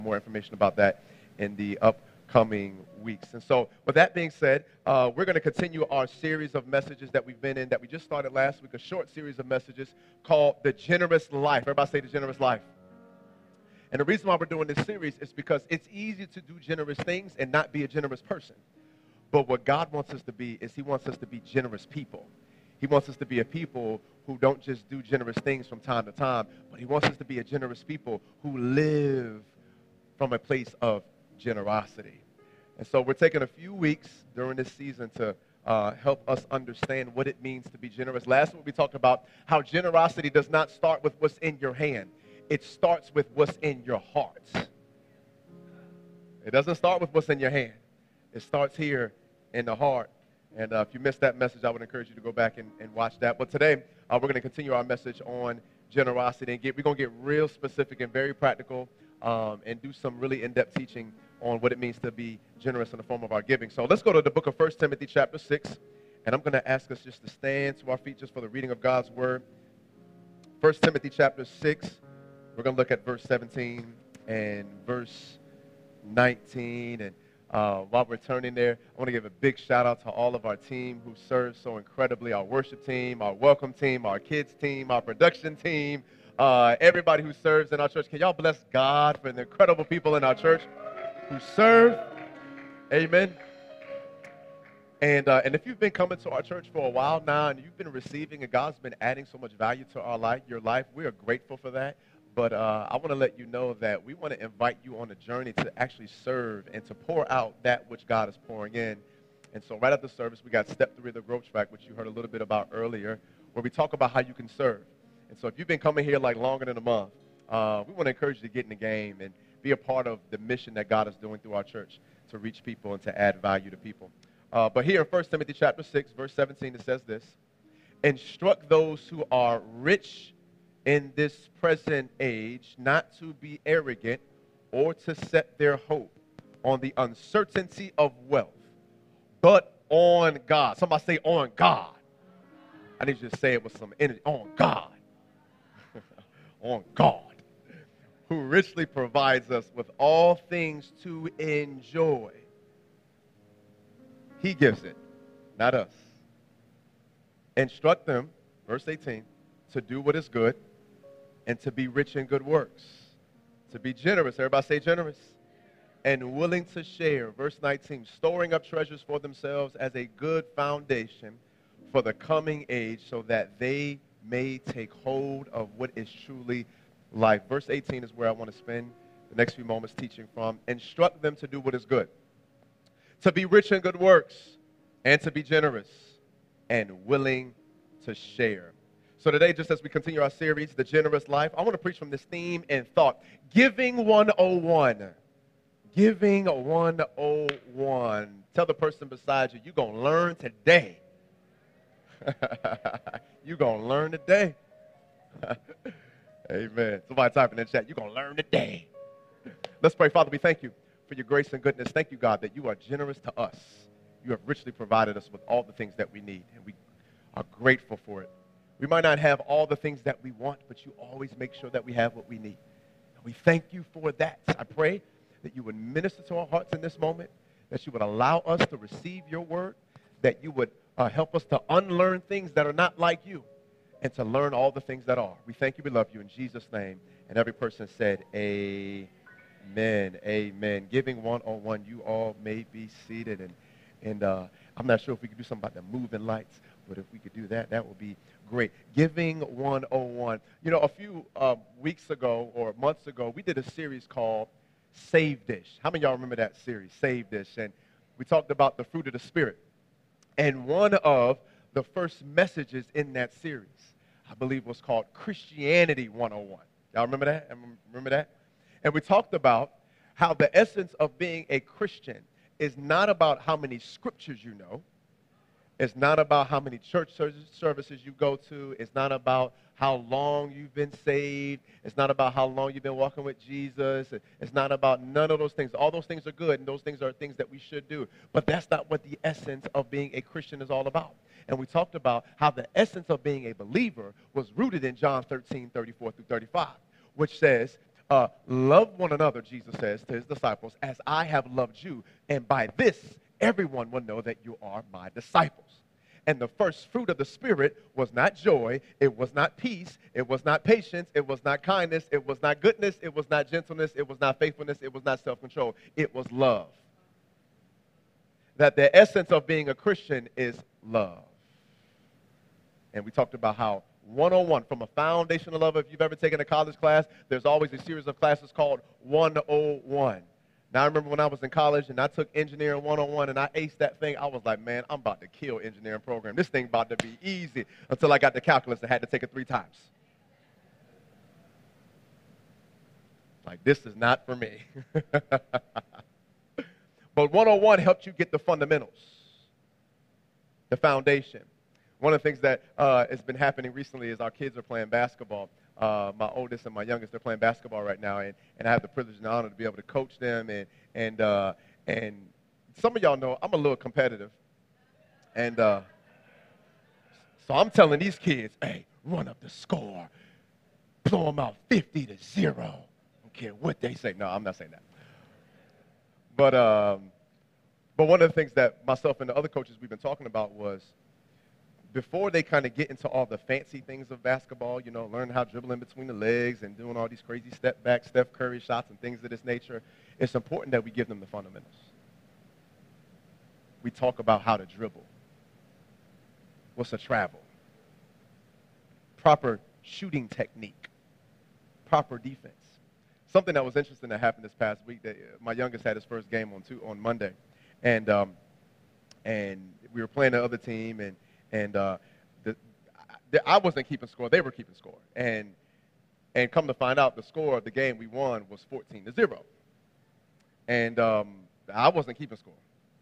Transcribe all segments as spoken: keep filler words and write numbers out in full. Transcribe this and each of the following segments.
more information about that in the upcoming weeks. And so, with that being said, uh, we're going to continue our series of messages that we've been in that we just started last week, a short series of messages called The Generous Life. Everybody say The Generous Life. And the reason why we're doing this series is because it's easy to do generous things and not be a generous person. But what God wants us to be is he wants us to be generous people. He wants us to be a people who don't just do generous things from time to time, but he wants us to be a generous people who live from a place of generosity. And so we're taking a few weeks during this season to uh, help us understand what it means to be generous. Last week we talked about how generosity does not start with what's in your hand. It starts with what's in your heart. It doesn't start with what's in your hand. It starts here in the heart. And uh, if you missed that message, I would encourage you to go back and, and watch that. But today, uh, we're going to continue our message on generosity. And get, we're going to get real specific and very practical um, and do some really in-depth teaching on what it means to be generous in the form of our giving. So let's go to the book of First Timothy chapter six. And I'm going to ask us just to stand to our feet just for the reading of God's word. First Timothy chapter six. We're going to look at verse seventeen and verse nineteen. And Uh, while we're turning there, I want to give a big shout out to all of our team who serves so incredibly, our worship team, our welcome team, our kids team, our production team, uh, everybody who serves in our church. Can y'all bless God for the incredible people in our church who serve? Amen. And, uh, and if you've been coming to our church for a while now and you've been receiving and God's been adding so much value to our life, your life, we are grateful for that. But uh, I want to let you know that we want to invite you on a journey to actually serve and to pour out that which God is pouring in. And so right after service, we got step three of the growth track, which you heard a little bit about earlier, where we talk about how you can serve. And so if you've been coming here like longer than a month, uh, we want to encourage you to get in the game and be a part of the mission that God is doing through our church to reach people and to add value to people. Uh, but here in First Timothy chapter six, verse seventeen, it says this: instruct those who are rich in this present age not to be arrogant or to set their hope on the uncertainty of wealth, but on God. Somebody say on God. I need you to say it with some energy. On God. On God, who richly provides us with all things to enjoy. He gives it, not us. Instruct them, verse eighteen, to do what is good and to be rich in good works, to be generous. Everybody say generous. And willing to share. Verse nineteen, storing up treasures for themselves as a good foundation for the coming age so that they may take hold of what is truly life. Verse eighteen is where I want to spend the next few moments teaching from. Instruct them to do what is good, to be rich in good works, and to be generous and willing to share. So today, just as we continue our series, The Generous Life, I want to preach from this theme and thought, Giving one oh one. Giving one oh one. Tell the person beside you, you're going to learn today. You're going to learn today. Amen. Somebody type in the chat, you're going to learn today. Let's pray. Father, we thank you for your grace and goodness. Thank you, God, that you are generous to us. You have richly provided us with all the things that we need, and we are grateful for it. We might not have all the things that we want, but you always make sure that we have what we need. And we thank you for that. I pray that you would minister to our hearts in this moment, that you would allow us to receive your word, that you would uh, help us to unlearn things that are not like you and to learn all the things that are. We thank you. We love you in Jesus' name. And every person said, amen, amen. Giving one on one, you all may be seated. And, and uh, I'm not sure if we could do something about the moving lights, but if we could do that, that would be great. Giving one oh one. You know, a few uh, weeks ago or months ago, we did a series called Save Dish. How many of y'all remember that series, Save Dish? And we talked about the fruit of the Spirit. And one of the first messages in that series, I believe, was called Christianity one oh one. Y'all remember that? Remember that? And we talked about how the essence of being a Christian is not about how many scriptures you know. It's not about how many church services you go to. It's not about how long you've been saved. It's not about how long you've been walking with Jesus. It's not about none of those things. All those things are good, and those things are things that we should do. But that's not what the essence of being a Christian is all about. And we talked about how the essence of being a believer was rooted in John thirteen, thirty-four through thirty-five, which says, Uh, love one another, Jesus says to his disciples, as I have loved you. And by this, everyone will know that you are my disciples. And the first fruit of the Spirit was not joy, it was not peace, it was not patience, it was not kindness, it was not goodness, it was not gentleness, it was not faithfulness, it was not self-control. It was love. That the essence of being a Christian is love. And we talked about how one oh one, from a foundation of love, if you've ever taken a college class, there's always a series of classes called one oh one. Now, I remember when I was in college and I took engineering one oh one and I aced that thing, I was like, man, I'm about to kill engineering program. This thing about to be easy, until I got to calculus and had to take it three times. Like, this is not for me. But one oh one helped you get the fundamentals, the foundation. One of the things that uh, has been happening recently is our kids are playing basketball. Uh, my oldest and my youngest, they're playing basketball right now, and, and I have the privilege and honor to be able to coach them. And and uh, and some of y'all know I'm a little competitive, and uh, so I'm telling these kids, hey, run up the score, blow them out fifty to zero. Don't care what they say. No, I'm not saying that. But um, but one of the things that myself and the other coaches we've been talking about was, before they kind of get into all the fancy things of basketball, you know, learning how to dribble in between the legs and doing all these crazy step back, Steph Curry shots and things of this nature, it's important that we give them the fundamentals. We talk about how to dribble. What's a travel? Proper shooting technique. Proper defense. Something that was interesting that happened this past week, that my youngest had his first game on two, on Monday. And, um, and we were playing the other team, and And uh, the, the, I wasn't keeping score. They were keeping score. And and come to find out, the score of the game we won was fourteen to zero. And um, I wasn't keeping score.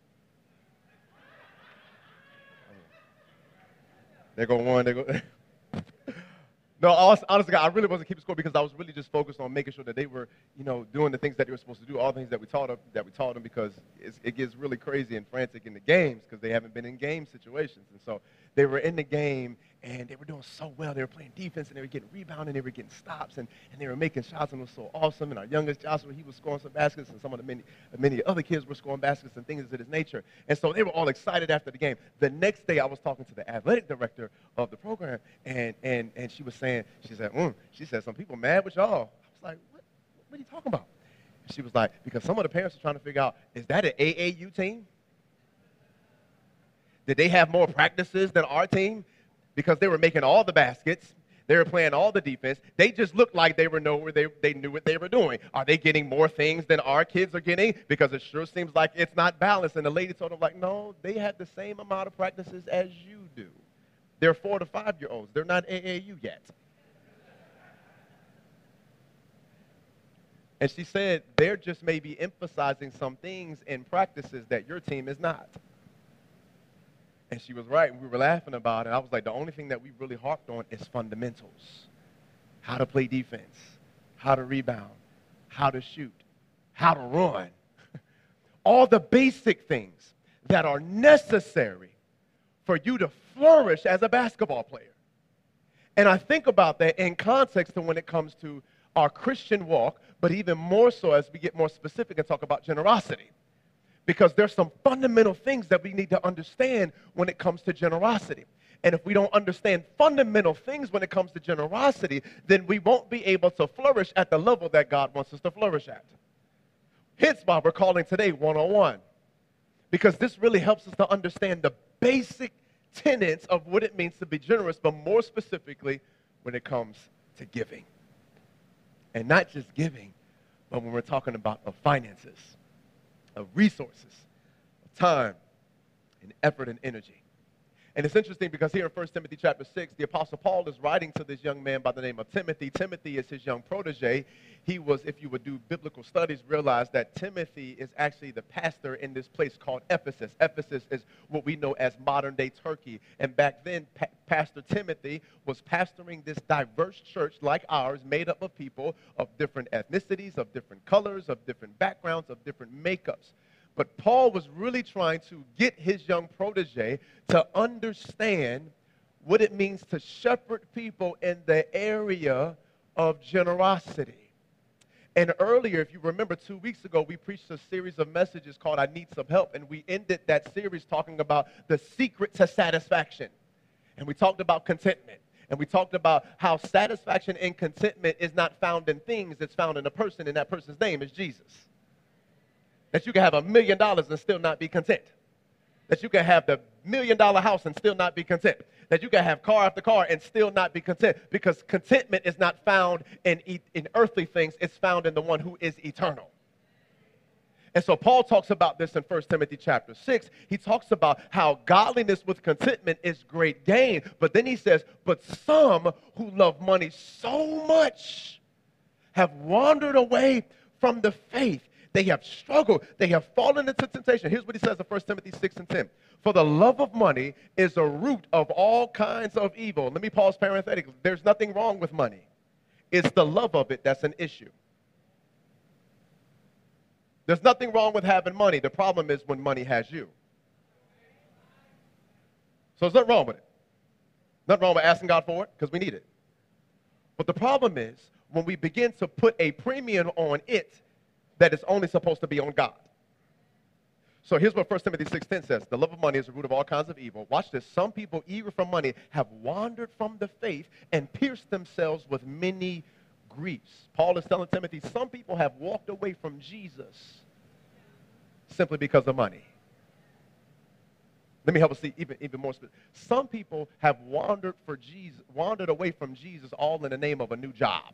They go one, they go. No, honestly, I really wasn't keeping score because I was really just focused on making sure that they were, you know, doing the things that they were supposed to do, all the things that we taught them, that we taught them, because it's, it gets really crazy and frantic in the games because they haven't been in game situations. And so they were in the game, and they were doing so well. They were playing defense, and they were getting rebounded, and they were getting stops, and, and they were making shots, and it was so awesome. And our youngest, Joshua, he was scoring some baskets, and some of the many, many other kids were scoring baskets and things of this nature. And so they were all excited after the game. The next day, I was talking to the athletic director of the program, and, and, and she was saying, she said, mm, she said, some people mad with y'all. I was like, what, what are you talking about? And she was like, because some of the parents are trying to figure out, is that an A A U team? Did they have more practices than our team? Because they were making all the baskets. They were playing all the defense. They just looked like they were know where they, they knew what they were doing. Are they getting more things than our kids are getting? Because it sure seems like it's not balanced. And the lady told them, like, no, they had the same amount of practices as you do. They're four to five-year-olds. They're not A A U yet. And she said, they're just maybe emphasizing some things in practices that your team is not. And she was right, and we were laughing about it. I was like, the only thing that we really harped on is fundamentals. How to play defense, how to rebound, how to shoot, how to run. All the basic things that are necessary for you to flourish as a basketball player. And I think about that in context to when it comes to our Christian walk, but even more so as we get more specific and talk about generosity. Because there's some fundamental things that we need to understand when it comes to generosity. And if we don't understand fundamental things when it comes to generosity, then we won't be able to flourish at the level that God wants us to flourish at. Hence why we're calling today one oh one. Because this really helps us to understand the basic tenets of what it means to be generous, but more specifically when it comes to giving. And not just giving, but when we're talking about of finances, of resources, of time, and effort and energy. And it's interesting because here in First Timothy chapter six, the Apostle Paul is writing to this young man by the name of Timothy. Timothy is his young protege. He was, if you would do biblical studies, realize that Timothy is actually the pastor in this place called Ephesus. Ephesus is what we know as modern-day Turkey. And back then, pa- Pastor Timothy was pastoring this diverse church like ours, made up of people of different ethnicities, of different colors, of different backgrounds, of different makeups. But Paul was really trying to get his young protege to understand what it means to shepherd people in the area of generosity. And earlier, if you remember, two weeks ago, we preached a series of messages called I Need Some Help. And we ended that series talking about the secret to satisfaction. And we talked about contentment. And we talked about how satisfaction and contentment is not found in things, it's found in a person, and that person's name is Jesus. That you can have a million dollars and still not be content. That you can have the million dollar house and still not be content. That you can have car after car and still not be content. Because contentment is not found in, in earthly things, it's found in the one who is eternal. And so Paul talks about this in First Timothy chapter six. He talks about how godliness with contentment is great gain. But then he says, but some who love money so much have wandered away from the faith. They have struggled. They have fallen into temptation. Here's what he says in First Timothy six and ten. For the love of money is a root of all kinds of evil. Let me pause parenthetically. There's nothing wrong with money. It's the love of it that's an issue. There's nothing wrong with having money. The problem is when money has you. So there's nothing wrong with it. Nothing wrong with asking God for it because we need it. But the problem is when we begin to put a premium on it that is only supposed to be on God. So here's what First Timothy six ten says. The love of money is the root of all kinds of evil. Watch this. Some people eager for money have wandered from the faith and pierced themselves with many griefs. Paul is telling Timothy, some people have walked away from Jesus simply because of money. Let me help us see even, even more specific. Some people have wandered for Jesus, wandered away from Jesus all in the name of a new job.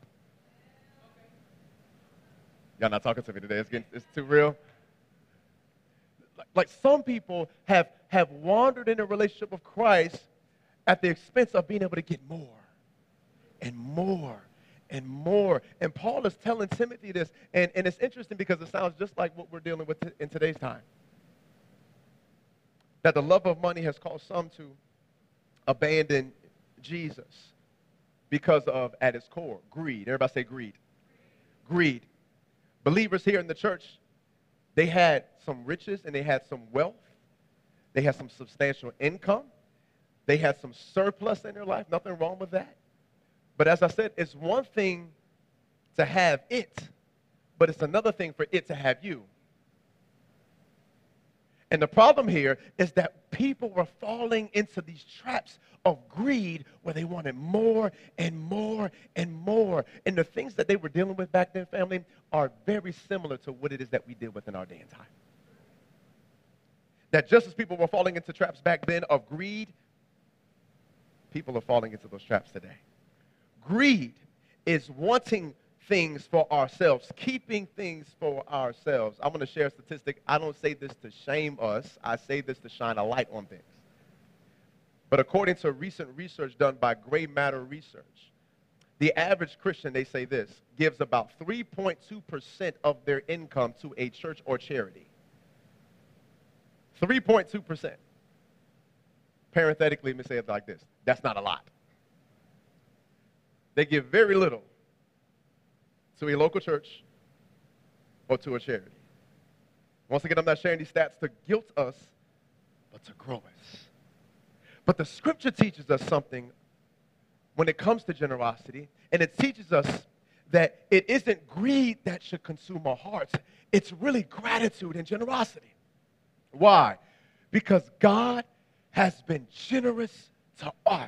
Y'all not talking to me today. It's, getting, it's too real. Like, like some people have, have wandered in a relationship with Christ at the expense of being able to get more and more and more. And Paul is telling Timothy this, and, and it's interesting because it sounds just like what we're dealing with t- in today's time. That the love of money has caused some to abandon Jesus because of, at its core, greed. Everybody say greed. Greed. Believers here in the church, they had some riches and they had some wealth. They had some substantial income. They had some surplus in their life. Nothing wrong with that. But as I said, it's one thing to have it, but it's another thing for it to have you. And the problem here is that people were falling into these traps of greed where they wanted more and more and more. And the things that they were dealing with back then, family, are very similar to what it is that we deal with in our day and time. That just as people were falling into traps back then of greed, people are falling into those traps today. Greed is wanting things for ourselves, keeping things for ourselves. I'm going to share a statistic. I don't say this to shame us. I say this to shine a light on things. But according to recent research done by Gray Matter Research, the average Christian, they say this, gives about three point two percent of their income to a church or charity. three point two percent. Parenthetically, let me say it like this. That's not a lot. They give very little to a local church or to a charity. Once again, I'm not sharing these stats to guilt us, but to grow us. But the scripture teaches us something when it comes to generosity, and it teaches us that it isn't greed that should consume our hearts. It's really gratitude and generosity. Why? Because God has been generous to us.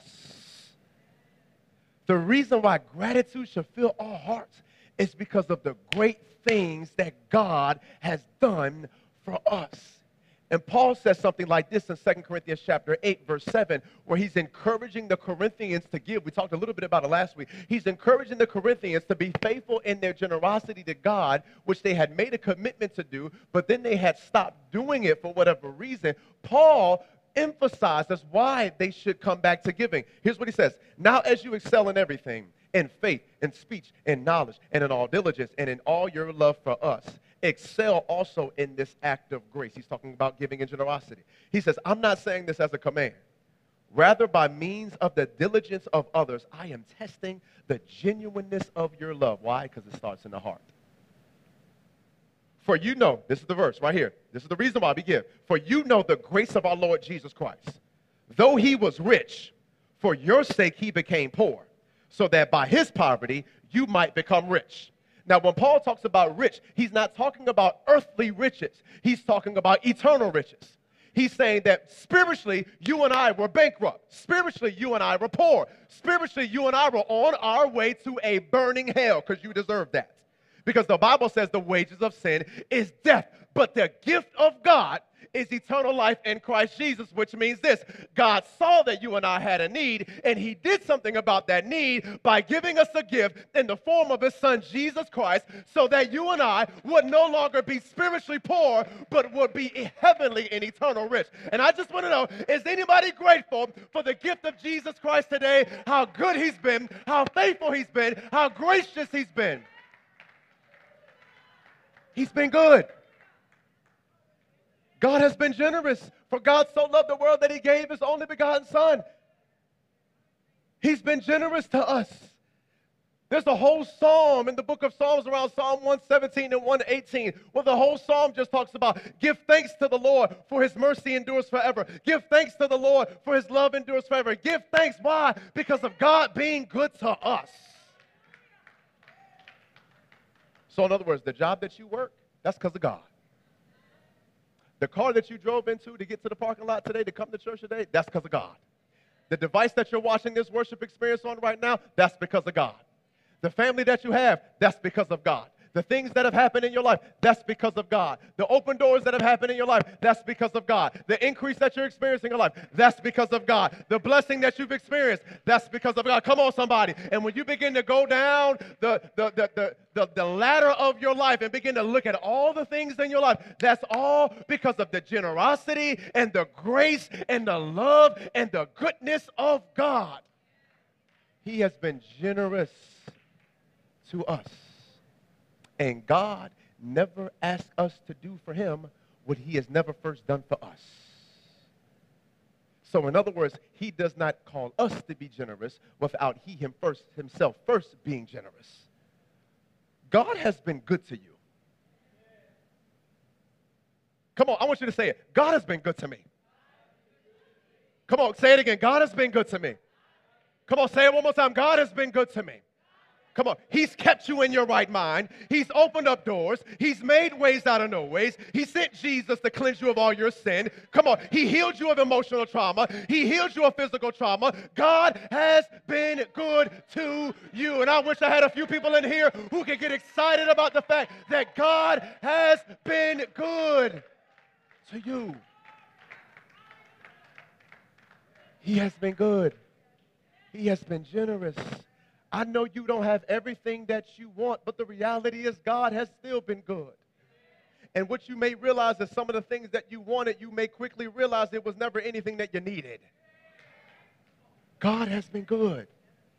The reason why gratitude should fill our hearts is because of the great things that God has done for us. And Paul says something like this in Second Corinthians chapter eight, verse seven, where he's encouraging the Corinthians to give. We talked a little bit about it last week. He's encouraging the Corinthians to be faithful in their generosity to God, which they had made a commitment to do, but then they had stopped doing it for whatever reason. Paul emphasizes why they should come back to giving. Here's what he says. Now as you excel in everything, in faith, in speech, in knowledge, and in all diligence, and in all your love for us, excel also in this act of grace. He's talking about giving and generosity. He says, I'm not saying this as a command. Rather, by means of the diligence of others, I am testing the genuineness of your love. Why? Because it starts in the heart. For you know, this is the verse right here. This is the reason why we give. For you know the grace of our Lord Jesus Christ. Though he was rich, for your sake he became poor, so that by his poverty you might become rich. Now, when Paul talks about rich, he's not talking about earthly riches. He's talking about eternal riches. He's saying that spiritually, you and I were bankrupt. Spiritually, you and I were poor. Spiritually, you and I were on our way to a burning hell because you deserve that. Because the Bible says the wages of sin is death, but the gift of God is eternal life in Christ Jesus, which means this: God saw that you and I had a need, and he did something about that need by giving us a gift in the form of his son, Jesus Christ, so that you and I would no longer be spiritually poor, but would be heavenly and eternal rich. And I just want to know, is anybody grateful for the gift of Jesus Christ today? How good he's been, how faithful he's been, how gracious he's been. He's been good. God has been generous. For God so loved the world that he gave his only begotten son. He's been generous to us. There's a whole psalm in the book of Psalms around Psalm one seventeen and one eighteen, where the whole psalm just talks about give thanks to the Lord for his mercy endures forever. Give thanks to the Lord for his love endures forever. Give thanks. Why? Because of God being good to us. So in other words, the job that you work, that's because of God. The car that you drove into to get to the parking lot today, to come to church today, that's because of God. The device that you're watching this worship experience on right now, that's because of God. The family that you have, that's because of God. The things that have happened in your life, that's because of God. The open doors that have happened in your life, that's because of God. The increase that you're experiencing in life, that's because of God. The blessing that you've experienced, that's because of God. Come on, somebody. And when you begin to go down the, the, the, the, the, the ladder of your life and begin to look at all the things in your life, that's all because of the generosity and the grace and the love and the goodness of God. He has been generous to us. And God never asked us to do for him what he has never first done for us. So in other words, he does not call us to be generous without he him first, himself first being generous. God has been good to you. Come on, I want you to say it. God has been good to me. Come on, say it again. God has been good to me. Come on, say it one more time. God has been good to me. Come on. He's kept you in your right mind. He's opened up doors. He's made ways out of no ways. He sent Jesus to cleanse you of all your sin. Come on. He healed you of emotional trauma. He healed you of physical trauma. God has been good to you. And I wish I had a few people in here who could get excited about the fact that God has been good to you. He has been good. He has been generous. I know you don't have everything that you want, but the reality is God has still been good. And what you may realize is some of the things that you wanted, you may quickly realize it was never anything that you needed. God has been good.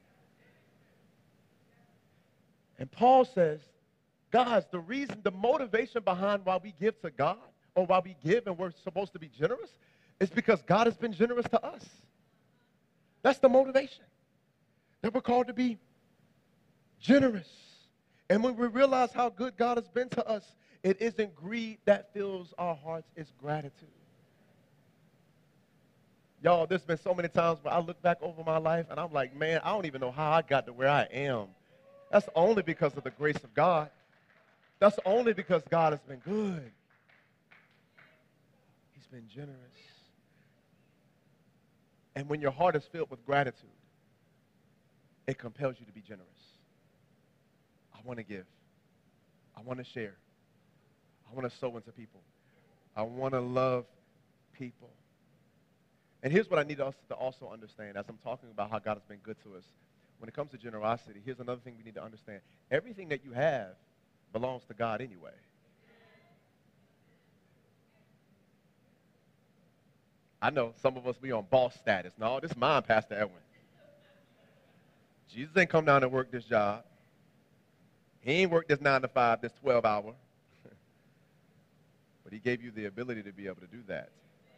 And Paul says, guys, the reason, the motivation behind why we give to God or why we give and we're supposed to be generous is because God has been generous to us. That's the motivation. That we're called to be generous. And when we realize how good God has been to us, it isn't greed that fills our hearts, it's gratitude. Y'all, there's been so many times where I look back over my life and I'm like, man, I don't even know how I got to where I am. That's only because of the grace of God. That's only because God has been good. He's been generous. And when your heart is filled with gratitude, it compels you to be generous. I want to give. I want to share. I want to sow into people. I want to love people. And here's what I need us to also understand as I'm talking about how God has been good to us. When it comes to generosity, here's another thing we need to understand. Everything that you have belongs to God anyway. I know some of us, we on boss status. No, this is mine, Pastor Edwin. Jesus ain't come down and work this job. He ain't worked this nine to five, this twelve hour. But he gave you the ability to be able to do that.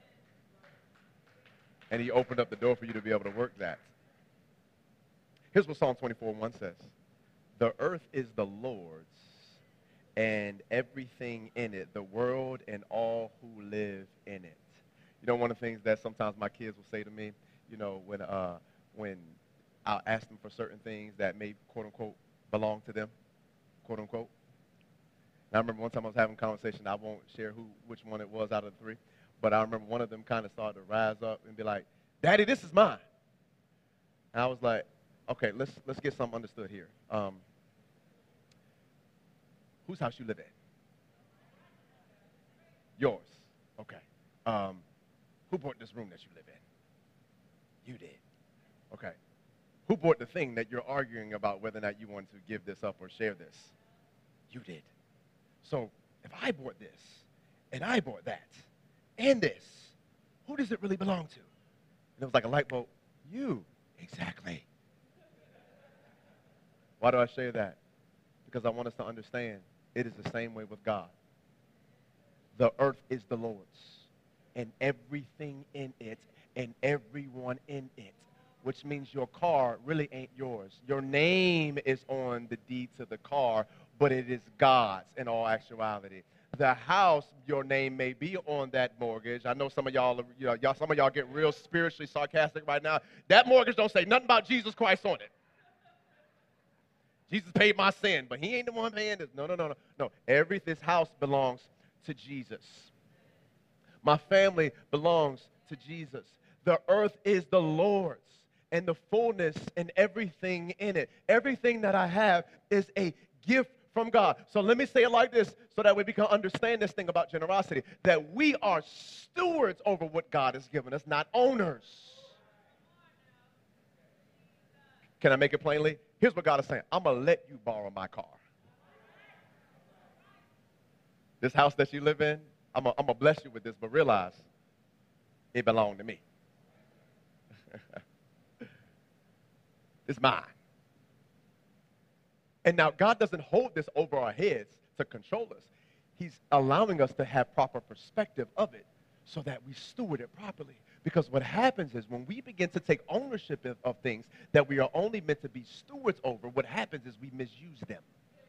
And he opened up the door for you to be able to work that. Here's what Psalm twenty-four one says. The earth is the Lord's and everything in it, the world and all who live in it. You know, one of the things that sometimes my kids will say to me, you know, when uh, when I'll ask them for certain things that may, quote unquote, belong to them, quote unquote. And I remember one time I was having a conversation. I won't share who, which one it was out of the three, but I remember one of them kind of started to rise up and be like, "Daddy, this is mine." And I was like, "Okay, let's let's get something understood here. Um, whose house you live in? Yours. Okay. Um, who bought this room that you live in? You did. Okay. Who bought the thing that you're arguing about whether or not you want to give this up or share this? You did. So if I bought this, and I bought that, and this, who does it really belong to?" And it was like a light bulb. You. Exactly. Why do I share that? Because I want us to understand it is the same way with God. The earth is the Lord's, and everything in it, and everyone in it, which means your car really ain't yours. Your name is on the deed to the car, but it is God's in all actuality. The house, your name may be on that mortgage. I know some of y'all, you know, y'all, some of y'all get real spiritually sarcastic right now. That mortgage don't say nothing about Jesus Christ on it. Jesus paid my sin, but he ain't the one paying this. No, no, no, no. No, every, this house belongs to Jesus. My family belongs to Jesus. The earth is the Lord's, and the fullness and everything in it. Everything that I have is a gift from God. So let me say it like this so that way we can understand this thing about generosity, that we are stewards over what God has given us, not owners. Can I make it plainly? Here's what God is saying. I'm going to let you borrow my car. This house that you live in, I'm going to bless you with this, but realize it belonged to me. It's mine. And now God doesn't hold this over our heads to control us. He's allowing us to have proper perspective of it so that we steward it properly. Because what happens is when we begin to take ownership of, of things that we are only meant to be stewards over, what happens is we misuse them.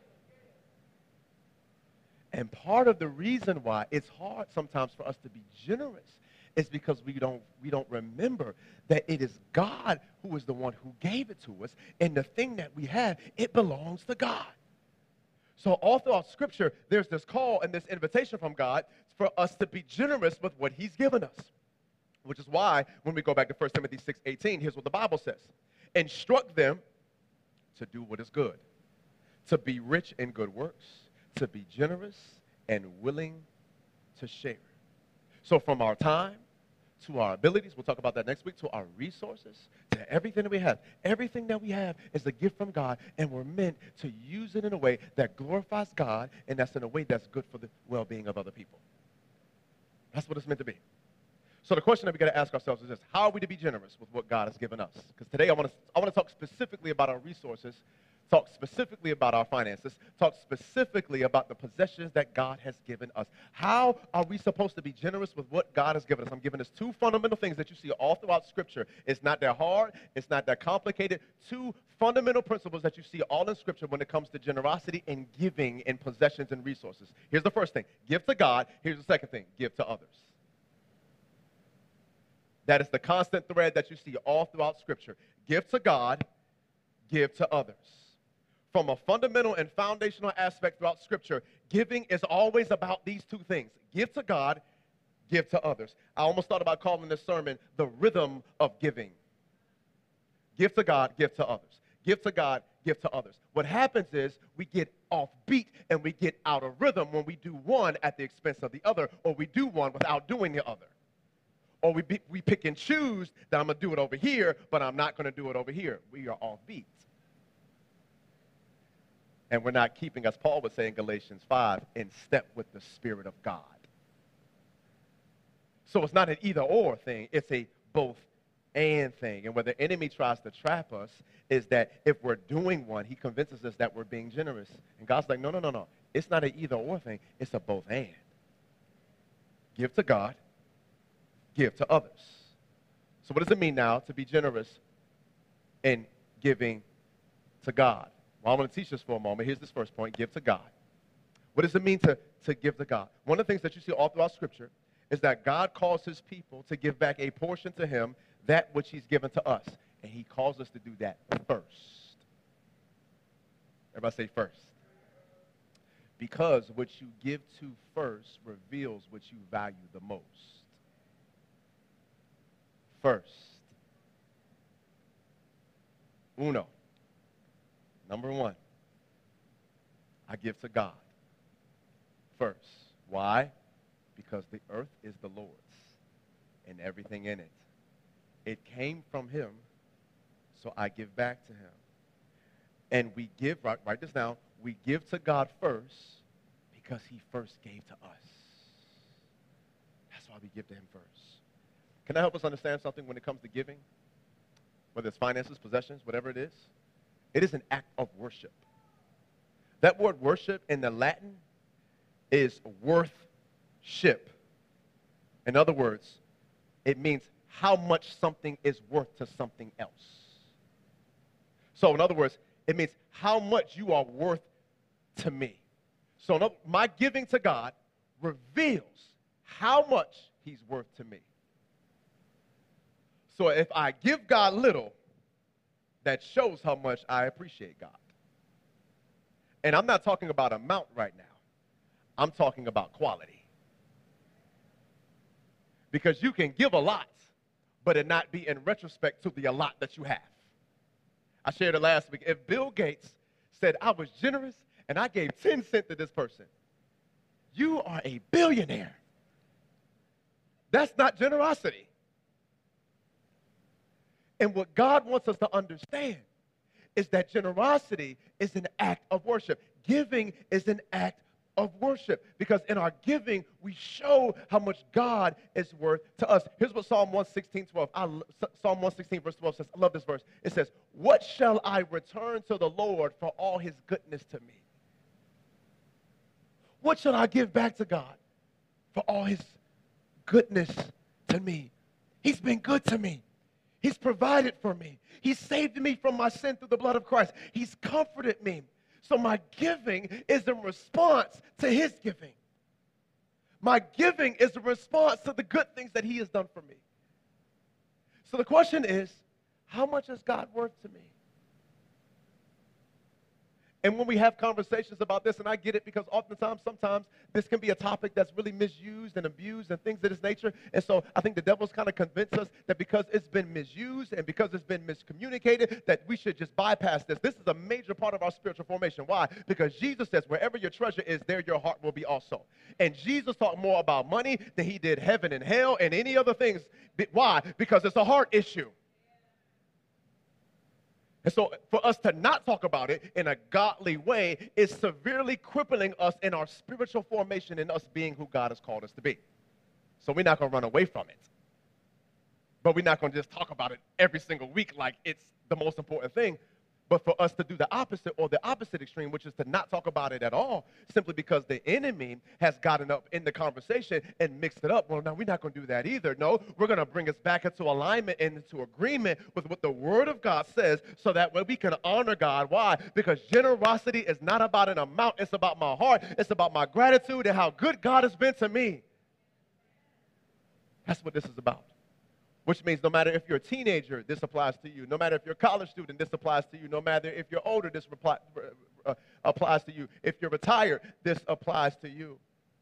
And part of the reason why it's hard sometimes for us to be generous is because we don't, we don't remember that it is God who is the one who gave it to us, and the thing that we have, it belongs to God. So all throughout Scripture, there's this call and this invitation from God for us to be generous with what he's given us, which is why when we go back to First Timothy six eighteen, here's what the Bible says. Instruct them to do what is good, to be rich in good works, to be generous and willing to share. So from our time to our abilities, we'll talk about that next week, to our resources, to everything that we have. Everything that we have is a gift from God, and we're meant to use it in a way that glorifies God, and that's in a way that's good for the well-being of other people. That's what it's meant to be. So the question that we got to ask ourselves is this: how are we to be generous with what God has given us? Because today I want to I want to talk specifically about our resources, talk specifically about our finances, talk specifically about the possessions that God has given us. How are we supposed to be generous with what God has given us? I'm giving us two fundamental things that you see all throughout Scripture. It's not that hard. It's not that complicated. Two fundamental principles that you see all in Scripture when it comes to generosity and giving and possessions and resources. Here's the first thing: give to God. Here's the second thing: give to others. That is the constant thread that you see all throughout Scripture. Give to God, give to others. From a fundamental and foundational aspect throughout Scripture, giving is always about these two things: give to God, give to others. I almost thought about calling this sermon the rhythm of giving. Give to God, give to others. Give to God, give to others. What happens is we get off beat and we get out of rhythm when we do one at the expense of the other, or we do one without doing the other. Or we, be, we pick and choose that I'm going to do it over here, but I'm not going to do it over here. We are off beat. And we're not keeping, as Paul would say in Galatians five, in step with the Spirit of God. So it's not an either-or thing. It's a both-and thing. And where the enemy tries to trap us is that if we're doing one, he convinces us that we're being generous. And God's like, no, no, no, no. It's not an either-or thing. It's a both-and. Give to God. Give to others. So what does it mean now to be generous in giving to God? Well, I'm going to teach this for a moment. Here's this first point: give to God. What does it mean to, to give to God? One of the things that you see all throughout Scripture is that God calls his people to give back a portion to him, that which he's given to us. And he calls us to do that first. Everybody say first. Because what you give to first reveals what you value the most. First. Uno. Number one. I give to God first. Why? Because the earth is the Lord's and everything in it. It came from him, so I give back to him. And we give, write, write this down, we give to God first because he first gave to us. That's why we give to him first. Can I help us understand something when it comes to giving? Whether it's finances, possessions, whatever it is. It is an act of worship. That word worship in the Latin is worth-ship. In other words, it means how much something is worth to something else. So in other words, it means how much you are worth to me. So in other, my giving to God reveals how much he's worth to me. So if I give God little, that shows how much I appreciate God. And I'm not talking about amount right now. I'm talking about quality. Because you can give a lot, but it not be in retrospect to the a lot that you have. I shared it last week. If Bill Gates said, I was generous and I gave ten cents to this person, you are a billionaire. That's not generosity. And what God wants us to understand is that generosity is an act of worship. Giving is an act of worship, because in our giving, we show how much God is worth to us. Here's what Psalm one sixteen, twelve, I, Psalm one sixteen, verse twelve says. I love this verse. It says, what shall I return to the Lord for all his goodness to me? What shall I give back to God for all his goodness to me? He's been good to me. He's provided for me. He's saved me from my sin through the blood of Christ. He's comforted me. So my giving is in response to his giving. My giving is a response to the good things that he has done for me. So the question is, how much is God worth to me? And when we have conversations about this, and I get it because oftentimes, sometimes, this can be a topic that's really misused and abused and things of this nature. And so I think the devil's kind of convinced us that because it's been misused and because it's been miscommunicated, that we should just bypass this. This is a major part of our spiritual formation. Why? Because Jesus says, wherever your treasure is, there your heart will be also. And Jesus talked more about money than he did heaven and hell and any other things. Why? Because it's a heart issue. And so for us to not talk about it in a godly way is severely crippling us in our spiritual formation and us being who God has called us to be. So we're not going to run away from it. But we're not going to just talk about it every single week like it's the most important thing. But for us to do the opposite, or the opposite extreme, which is to not talk about it at all, simply because the enemy has gotten up in the conversation and mixed it up. Well, no, we're not going to do that either. No, we're going to bring us back into alignment and into agreement with what the Word of God says, so that way we can honor God. Why? Because generosity is not about an amount. It's about my heart. It's about my gratitude and how good God has been to me. That's what this is about. Which means no matter if you're a teenager, this applies to you. No matter if you're a college student, this applies to you. No matter if you're older, this reply, uh, applies to you. If you're retired, this applies to you.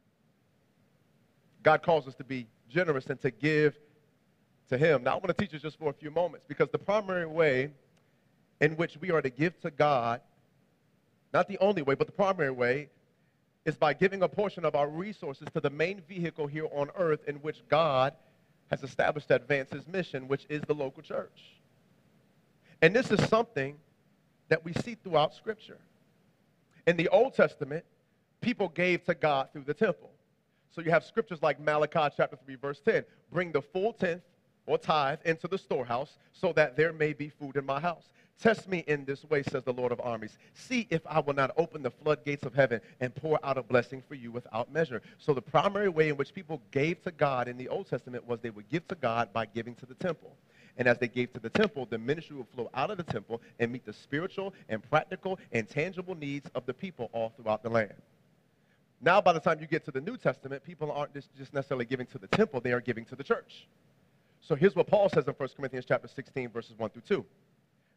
God calls us to be generous and to give to him. Now, I want to teach you just for a few moments, because the primary way in which we are to give to God, not the only way, but the primary way, is by giving a portion of our resources to the main vehicle here on earth in which God has established to advance his mission, which is the local church. And this is something that we see throughout Scripture. In the Old Testament, people gave to God through the temple. So you have scriptures like Malachi chapter three, verse ten. Bring the full tenth or tithe into the storehouse, so that there may be food in my house. Test me in this way, says the Lord of armies. See if I will not open the floodgates of heaven and pour out a blessing for you without measure. So the primary way in which people gave to God in the Old Testament was they would give to God by giving to the temple. And as they gave to the temple, the ministry would flow out of the temple and meet the spiritual and practical and tangible needs of the people all throughout the land. Now, by the time you get to the New Testament, people aren't just, just necessarily giving to the temple, they are giving to the church. So here's what Paul says in First Corinthians chapter sixteen, verses one through two.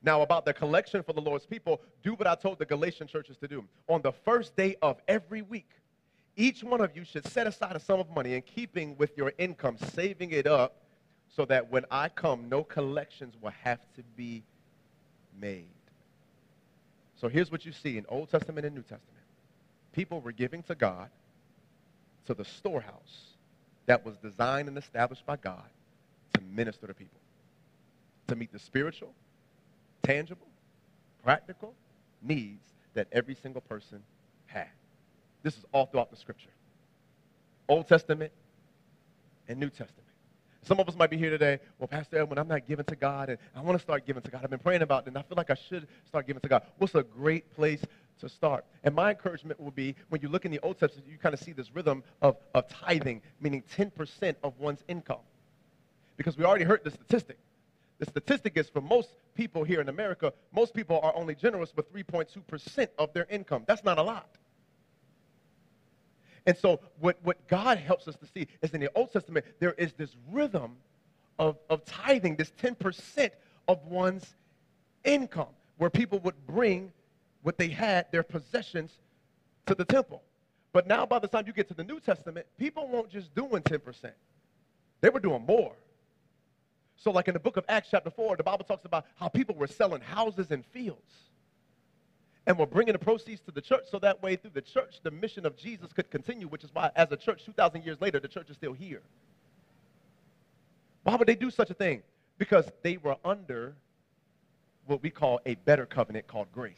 Now, about the collection for the Lord's people, do what I told the Galatian churches to do. On the first day of every week, each one of you should set aside a sum of money in keeping with your income, saving it up so that when I come, no collections will have to be made. So here's what you see in Old Testament and New Testament. People were giving to God, to the storehouse that was designed and established by God to minister to people, to meet the spiritual, tangible, practical needs that every single person had. This is all throughout the scripture. Old Testament and New Testament. Some of us might be here today, well, Pastor Edwin, I'm not giving to God, and I want to start giving to God. I've been praying about it, and I feel like I should start giving to God. What's a great place to start? And my encouragement will be, when you look in the Old Testament, you kind of see this rhythm of, of tithing, meaning ten percent of one's income. Because we already heard the statistic. The statistic is for most people here in America, most people are only generous with three point two percent of their income. That's not a lot. And so what, what God helps us to see is in the Old Testament, there is this rhythm of, of tithing, this ten percent of one's income, where people would bring what they had, their possessions, to the temple. But now by the time you get to the New Testament, people weren't just doing ten percent. They were doing more. So like in the book of Acts chapter four, the Bible talks about how people were selling houses and fields and were bringing the proceeds to the church, so that way through the church, the mission of Jesus could continue, which is why as a church two thousand years later, the church is still here. Why would they do such a thing? Because they were under what we call a better covenant called grace.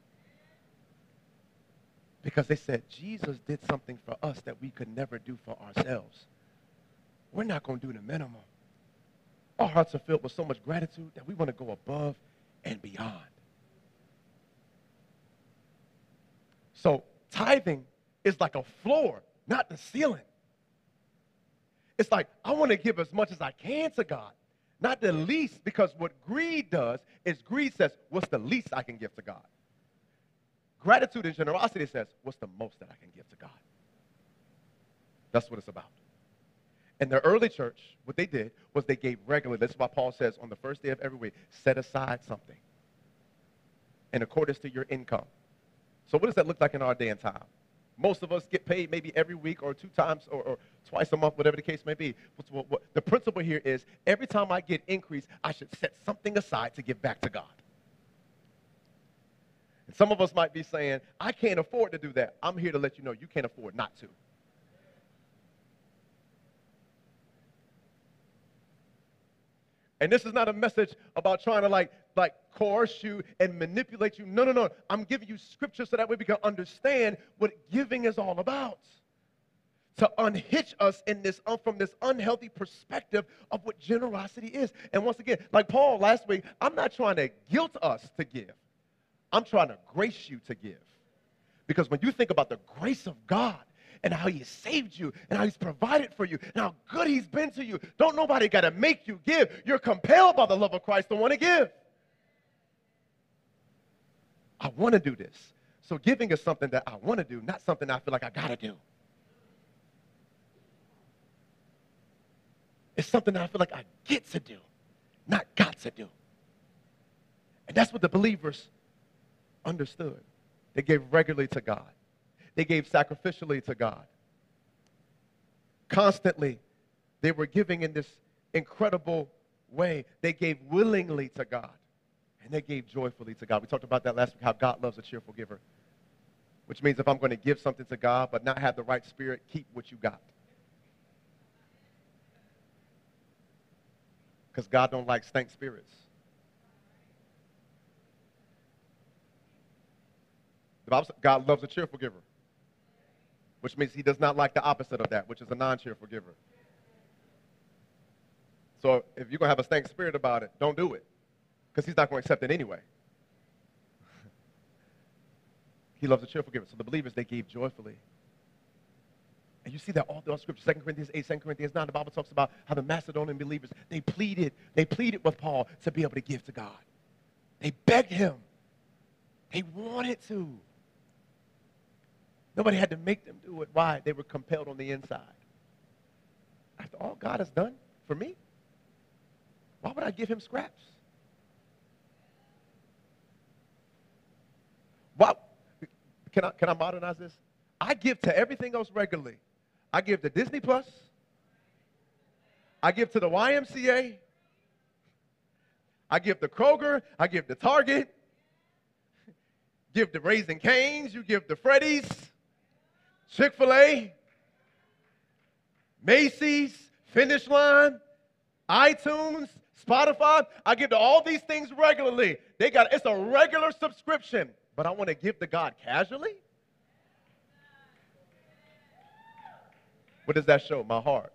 Because they said, Jesus did something for us that we could never do for ourselves. We're not going to do the minimum. Our hearts are filled with so much gratitude that we want to go above and beyond. So tithing is like a floor, not the ceiling. It's like, I want to give as much as I can to God, not the least, because what greed does is greed says, what's the least I can give to God? Gratitude and generosity says, what's the most that I can give to God? That's what it's about. In the early church, what they did was they gave regularly. That's why Paul says on the first day of every week, set aside something in accordance to your income. So what does that look like in our day and time? Most of us get paid maybe every week or two times or, or twice a month, whatever the case may be. What's, what, what, the principle here is every time I get increase, I should set something aside to give back to God. And some of us might be saying, I can't afford to do that. I'm here to let you know you can't afford not to. And this is not a message about trying to like, like coerce you and manipulate you. No, no, no. I'm giving you scripture so that way we can understand what giving is all about. To unhitch us in this um, from this unhealthy perspective of what generosity is. And once again, like Paul last week, I'm not trying to guilt us to give. I'm trying to grace you to give. Because when you think about the grace of God, and how he saved you, and how he's provided for you, and how good he's been to you. Don't nobody got to make you give. You're compelled by the love of Christ to want to give. I want to do this. So giving is something that I want to do, not something I feel like I got to do. It's something that I feel like I get to do, not got to do. And that's what the believers understood. They gave regularly to God. They gave sacrificially to God. Constantly, they were giving in this incredible way. They gave willingly to God, and they gave joyfully to God. We talked about that last week, how God loves a cheerful giver, which means if I'm going to give something to God but not have the right spirit, keep what you got. Because God don't like stank spirits. The Bible says God loves a cheerful giver, which means he does not like the opposite of that, which is a non-cheerful giver. So if you're going to have a stank spirit about it, don't do it, because he's not going to accept it anyway. He loves a cheerful giver. So the believers, they gave joyfully. And you see that all throughout Scripture. Second Corinthians eight, Second Corinthians nine, the Bible talks about how the Macedonian believers, they pleaded, they pleaded with Paul to be able to give to God. They begged him. They wanted to. Nobody had to make them do it. Why? They were compelled on the inside. After all God has done for me, why would I give him scraps? Why? Can I, can I modernize this? I give to everything else regularly. I give to Disney Plus. I give to the Y M C A. I give to Kroger. I give to Target. Give to Raising Cane's. You give to Freddy's, Chick-fil-A, Macy's, Finish Line, iTunes, Spotify. I give to all these things regularly. They got it's a regular subscription, but I want to give to God casually. What does that show? My heart.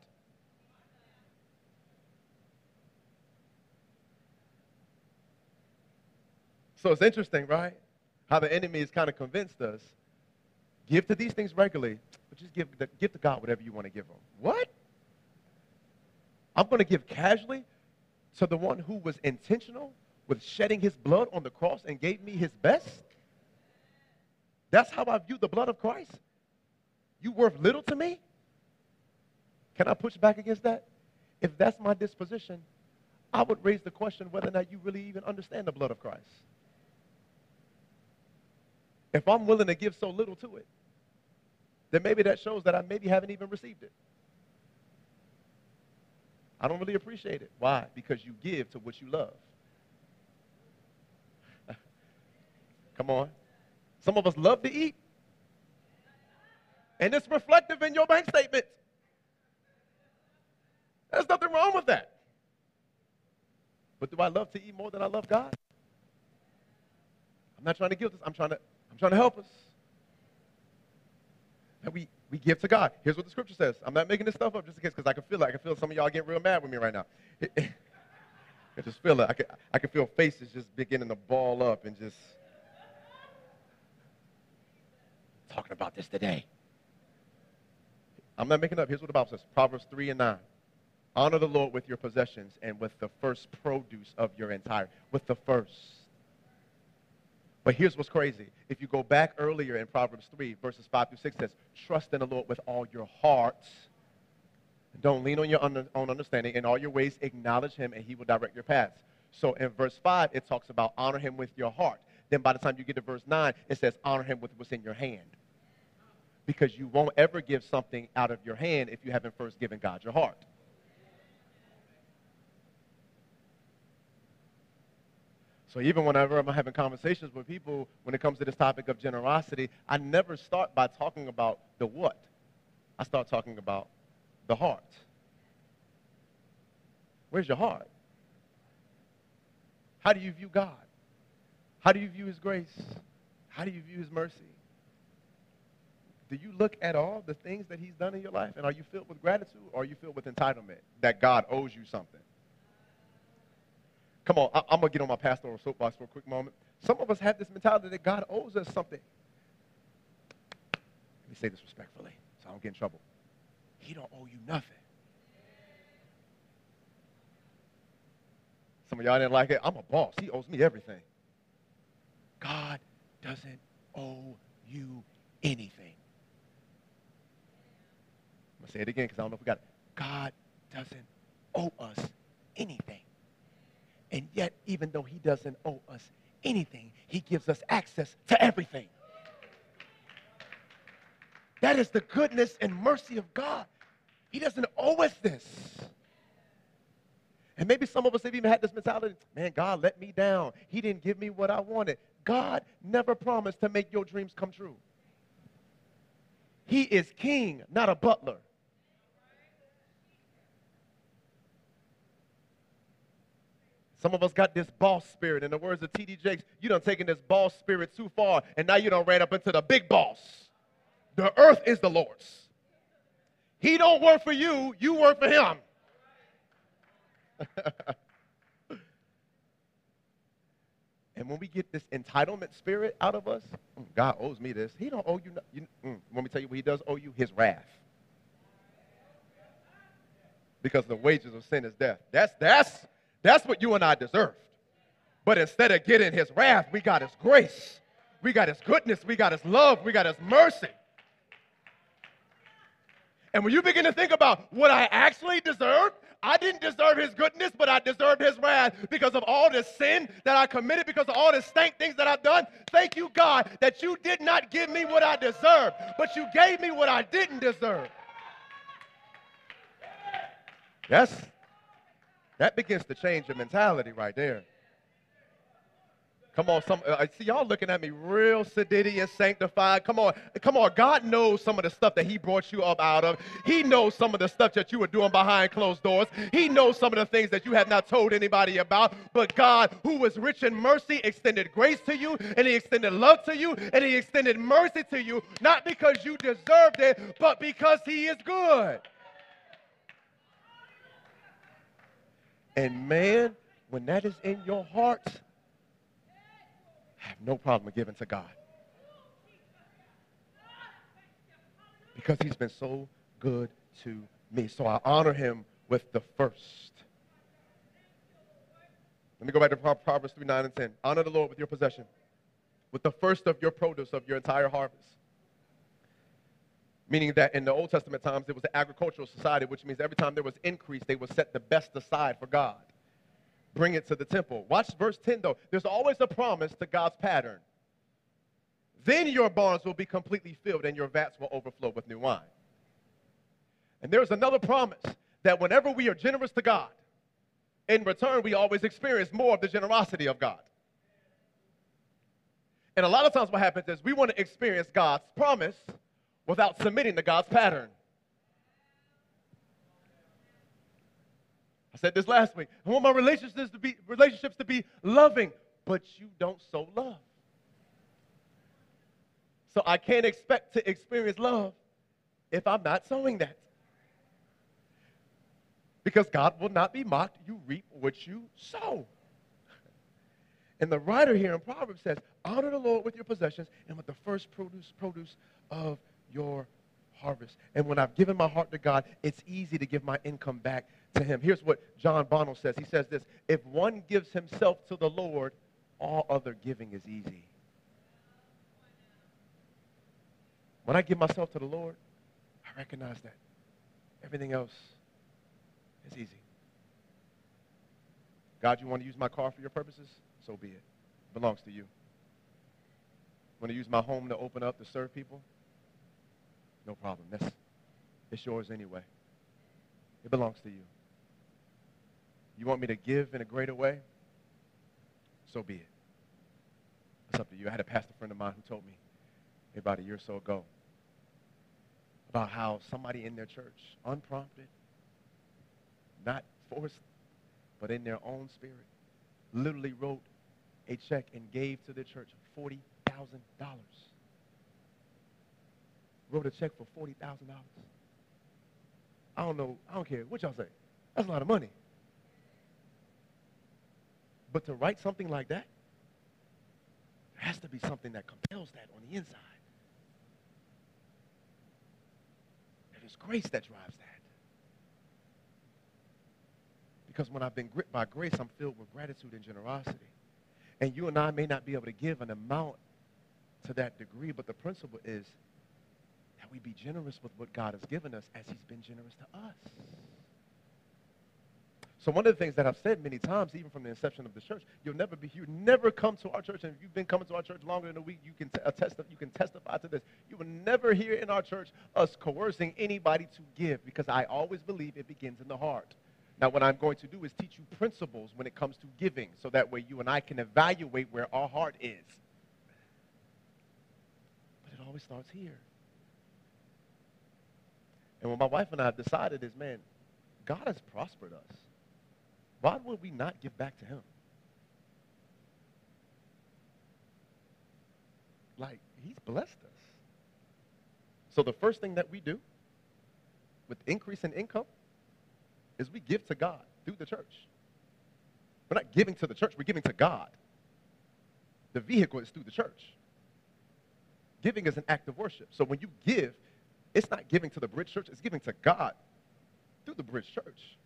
So it's interesting, right? How the enemy has kind of convinced us, give to these things regularly, but just give, the, give to God whatever you want to give him. What? I'm going to give casually to the one who was intentional with shedding his blood on the cross and gave me his best? That's how I view the blood of Christ? You worth little to me? Can I push back against that? If that's my disposition, I would raise the question whether or not you really even understand the blood of Christ. If I'm willing to give so little to it, then maybe that shows that I maybe haven't even received it. I don't really appreciate it. Why? Because you give to what you love. Come on. Some of us love to eat. And it's reflective in your bank statement. There's nothing wrong with that. But do I love to eat more than I love God? I'm not trying to guilt us. I'm trying to, I'm trying to help us. And we, we give to God. Here's what the scripture says. I'm not making this stuff up just in case, because I can feel it. I can feel some of y'all getting real mad with me right now. I just feel it. I can, I can feel faces just beginning to ball up and just talking about this today. I'm not making it up. Here's what the Bible says. Proverbs three and nine. Honor the Lord with your possessions and with the first produce of your entire, with the first. But here's what's crazy. If you go back earlier in Proverbs three, verses five through six says, trust in the Lord with all your heart. Don't lean on your own understanding. In all your ways, acknowledge him, and he will direct your paths. So in verse five, it talks about honor him with your heart. Then by the time you get to verse nine, it says honor him with what's in your hand. Because you won't ever give something out of your hand if you haven't first given God your heart. So even whenever I'm having conversations with people, when it comes to this topic of generosity, I never start by talking about the what. I start talking about the heart. Where's your heart? How do you view God? How do you view his grace? How do you view his mercy? Do you look at all the things that he's done in your life, and are you filled with gratitude, or are you filled with entitlement that God owes you something? Come on, I, I'm going to get on my pastoral soapbox for a quick moment. Some of us have this mentality that God owes us something. Let me say this respectfully so I don't get in trouble. He don't owe you nothing. Some of y'all didn't like it. I'm a boss. He owes me everything. God doesn't owe you anything. I'm going to say it again because I don't know if we got it. God doesn't owe us anything. And yet, even though he doesn't owe us anything, he gives us access to everything. That is the goodness and mercy of God. He doesn't owe us this. And maybe some of us have even had this mentality, man, God let me down. He didn't give me what I wanted. God never promised to make your dreams come true. He is king, not a butler. Some of us got this boss spirit. In the words of T D Jakes, you done taken this boss spirit too far, and now you done ran up into the big boss. The earth is the Lord's. He don't work for you, you work for him. And when we get this entitlement spirit out of us, God owes me this. He don't owe you, no, you mm, let me tell you what he does owe you, his wrath. Because the wages of sin is death. That's, that's, that's what you and I deserved. But instead of getting his wrath, we got his grace. We got his goodness. We got his love. We got his mercy. And when you begin to think about what I actually deserve, I didn't deserve his goodness, but I deserved his wrath because of all the sin that I committed, because of all the stank things that I've done. Thank you, God, that you did not give me what I deserved, but you gave me what I didn't deserve. Yes, that begins to change your mentality right there. Come on, some, uh, I see y'all looking at me real sedity and sanctified. Come on, come on. God knows some of the stuff that he brought you up out of. He knows some of the stuff that you were doing behind closed doors. He knows some of the things that you have not told anybody about. But God, who was rich in mercy, extended grace to you, and he extended love to you, and he extended mercy to you, not because you deserved it, but because he is good. And man, when that is in your heart, I have no problem giving to God, because he's been so good to me. So I honor him with the first. Let me go back to Proverbs three, nine, and ten. Honor the Lord with your possession, with the first of your produce of your entire harvest. Meaning that in the Old Testament times, it was an agricultural society, which means every time there was increase, they would set the best aside for God. Bring it to the temple. Watch verse ten, though. There's always a promise to God's pattern. Then your barns will be completely filled and your vats will overflow with new wine. And there's another promise that whenever we are generous to God, in return, we always experience more of the generosity of God. And a lot of times what happens is we want to experience God's promise without submitting to God's pattern. I said this last week. I want my relationships to be relationships to be loving, but you don't sow love. So I can't expect to experience love if I'm not sowing that. Because God will not be mocked. You reap what you sow. And the writer here in Proverbs says, honor the Lord with your possessions and with the first produce, produce of your harvest. And when I've given my heart to God, it's easy to give my income back to him. Here's what John Bono says. He says this: if one gives himself to the Lord, all other giving is easy. When I give myself to the Lord, I recognize that everything else is easy. God, you want to use my car for your purposes? So be it. It belongs to you. Want to use my home to open up to serve people? No problem. That's, it's yours anyway. It belongs to you. You want me to give in a greater way? So be it. It's up to you. I had a pastor friend of mine who told me about a year or so ago about how somebody in their church, unprompted, not forced, but in their own spirit, literally wrote a check and gave to the church forty thousand dollars. Wrote a check for forty thousand dollars. I don't know, I don't care what y'all say. That's a lot of money. But to write something like that, there has to be something that compels that on the inside. There's grace that drives that. Because when I've been gripped by grace, I'm filled with gratitude and generosity. And you and I may not be able to give an amount to that degree, but the principle is that we be generous with what God has given us as he's been generous to us. So one of the things that I've said many times, even from the inception of the church, you'll never be, you never come to our church, and if you've been coming to our church longer than a week, you can t- attest, you can testify to this. You will never hear in our church us coercing anybody to give, because I always believe it begins in the heart. Now, what I'm going to do is teach you principles when it comes to giving, so that way you and I can evaluate where our heart is. But it always starts here. And what my wife and I have decided is, man, God has prospered us. Why would we not give back to him? Like, he's blessed us. So the first thing that we do with increase in income is we give to God through the church. We're not giving to the church, we're giving to God. The vehicle is through the church. Giving is an act of worship. So when you give, it's not giving to the Bridge Church, it's giving to God through the Bridge Church.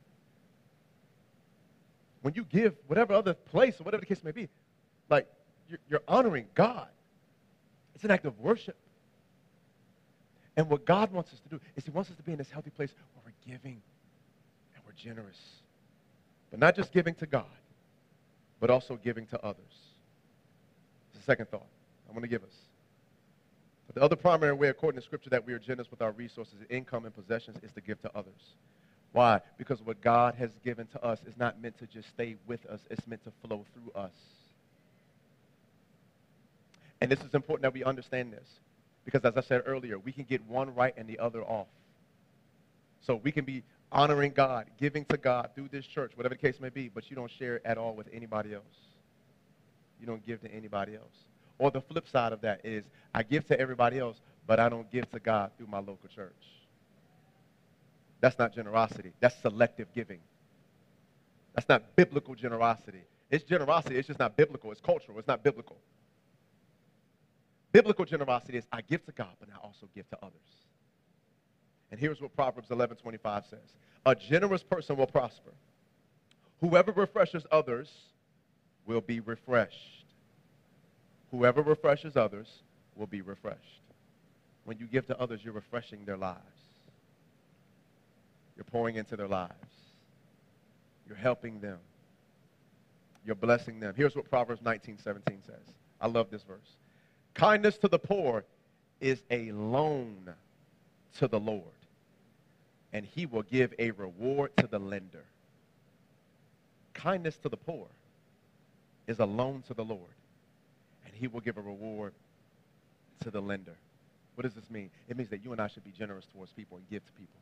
When you give whatever other place or whatever the case may be, like you're, you're honoring God. It's an act of worship. And what God wants us to do is he wants us to be in this healthy place where we're giving and we're generous. But not just giving to God, but also giving to others. It's the second thought I want to give us. But the other primary way, according to Scripture, that we are generous with our resources, income, and possessions is to give to others. Why? Because what God has given to us is not meant to just stay with us. It's meant to flow through us. And this is important that we understand this. Because as I said earlier, we can get one right and the other off. So we can be honoring God, giving to God through this church, whatever the case may be, but you don't share it at all with anybody else. You don't give to anybody else. Or the flip side of that is I give to everybody else, but I don't give to God through my local church. That's not generosity. That's selective giving. That's not biblical generosity. It's generosity. It's just not biblical. It's cultural. It's not biblical. Biblical generosity is I give to God, but I also give to others. And here's what Proverbs eleven twenty-five says. A generous person will prosper. Whoever refreshes others will be refreshed. Whoever refreshes others will be refreshed. When you give to others, you're refreshing their lives. You're pouring into their lives. You're helping them. You're blessing them. Here's what Proverbs nineteen seventeen says. I love this verse. Kindness to the poor is a loan to the Lord, and he will give a reward to the lender. Kindness to the poor is a loan to the Lord, and he will give a reward to the lender. What does this mean? It means that you and I should be generous towards people and give to people.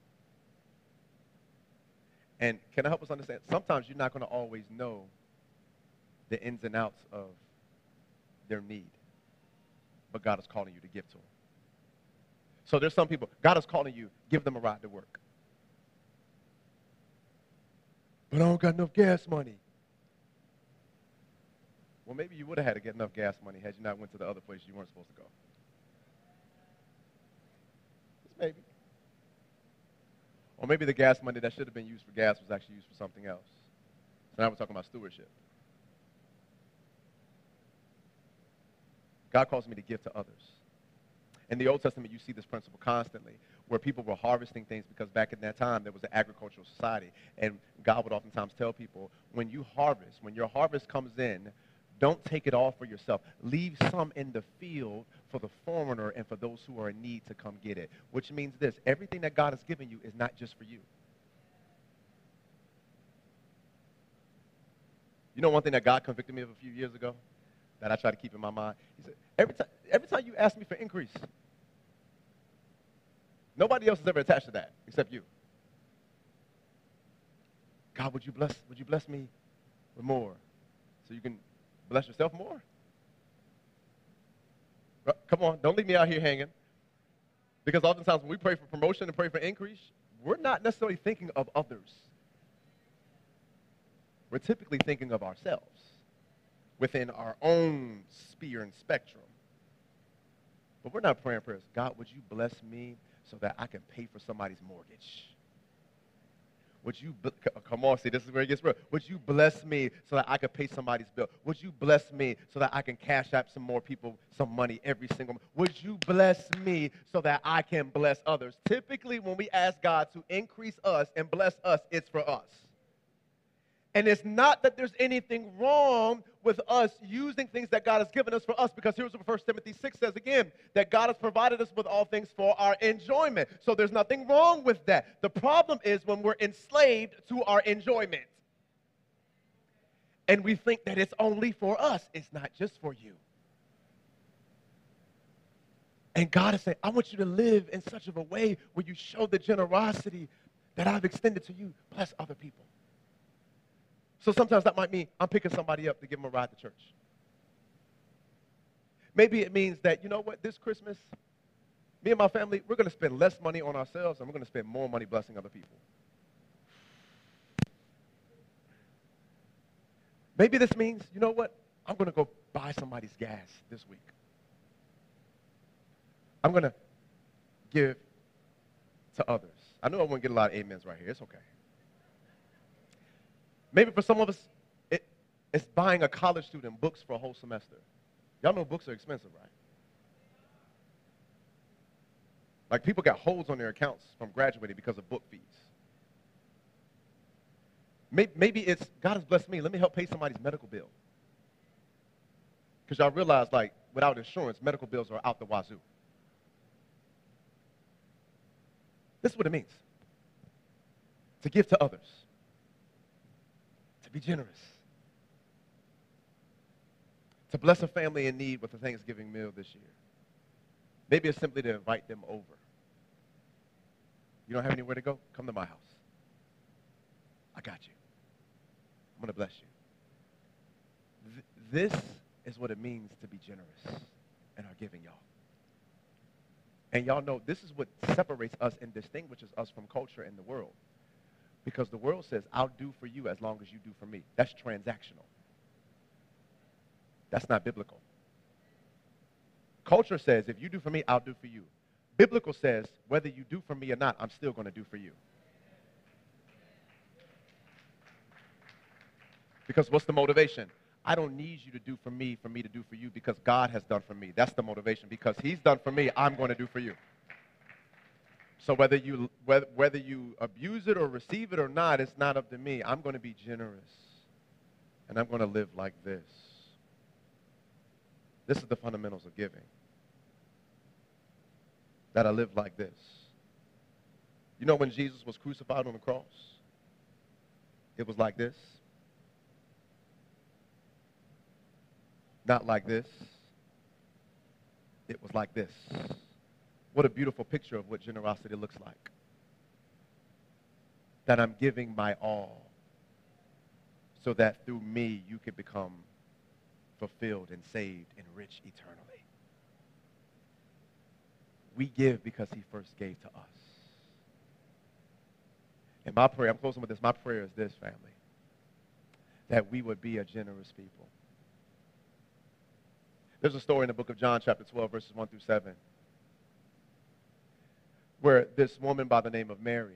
And can I help us understand? Sometimes you're not going to always know the ins and outs of their need, but God is calling you to give to them. So there's some people, God is calling you, give them a ride to work. But I don't got enough gas money. Well, maybe you would have had to get enough gas money had you not went to the other place you weren't supposed to go. Just maybe. Or maybe the gas money that should have been used for gas was actually used for something else. So now we're talking about stewardship. God calls me to give to others. In the Old Testament, you see this principle constantly, where people were harvesting things because back in that time, there was an agricultural society. And God would oftentimes tell people, when you harvest, when your harvest comes in, don't take it all for yourself. Leave some in the field for the foreigner and for those who are in need to come get it. Which means this, everything that God has given you is not just for you. You know one thing that God convicted me of a few years ago that I try to keep in my mind? He said, every time, every time you ask me for increase, nobody else is ever attached to that except you. God, would you bless, would you bless me with more so you can bless yourself more? Come on, don't leave me out here hanging. Because oftentimes when we pray for promotion and pray for increase, we're not necessarily thinking of others. We're typically thinking of ourselves within our own sphere and spectrum. But we're not praying prayers. God, would you bless me so that I can pay for somebody's mortgage? Would you, come on, see, this is where it gets real. Would you bless me so that I can pay somebody's bill? Would you bless me so that I can cash out some more people some money every single month? Would you bless me so that I can bless others? Typically, when we ask God to increase us and bless us, it's for us. And it's not that there's anything wrong with us using things that God has given us for us, because here's what First Timothy six says again, that God has provided us with all things for our enjoyment. So there's nothing wrong with that. The problem is when we're enslaved to our enjoyment. And we think that it's only for us. It's not just for you. And God is saying, I want you to live in such of a way where you show the generosity that I've extended to you, bless other people. So sometimes that might mean I'm picking somebody up to give them a ride to church. Maybe it means that, you know what, this Christmas, me and my family, we're going to spend less money on ourselves and we're going to spend more money blessing other people. Maybe this means, you know what, I'm going to go buy somebody's gas this week. I'm going to give to others. I know I won't get a lot of amens right here. It's okay. Maybe for some of us, it, it's buying a college student books for a whole semester. Y'all know books are expensive, right? Like people got holds on their accounts from graduating because of book fees. Maybe, maybe it's, God has blessed me. Let me help pay somebody's medical bill. Because y'all realize, like, without insurance, medical bills are out the wazoo. This is what it means. To give to others. To be generous. To bless a family in need with a Thanksgiving meal this year. Maybe it's simply to invite them over. You don't have anywhere to go? Come to my house. I got you. I'm going to bless you. Th- this is what it means to be generous in our giving, y'all. And y'all know this is what separates us and distinguishes us from culture in the world. Because the world says, I'll do for you as long as you do for me. That's transactional. That's not biblical. Culture says, if you do for me, I'll do for you. Biblical says, whether you do for me or not, I'm still going to do for you. Because what's the motivation? I don't need you to do for me for me to do for you because God has done for me. That's the motivation. Because he's done for me, I'm going to do for you. So whether you, whether, whether you abuse it or receive it or not, it's not up to me. I'm going to be generous. And I'm going to live like this. This is the fundamentals of giving. That I live like this. You know when Jesus was crucified on the cross? It was like this. Not like this. It was like this. What a beautiful picture of what generosity looks like. That I'm giving my all so that through me you can become fulfilled and saved and rich eternally. We give because he first gave to us. And my prayer, I'm closing with this, my prayer is this, family, that we would be a generous people. There's a story in the book of John, chapter twelve, verses one through seven, where this woman by the name of Mary,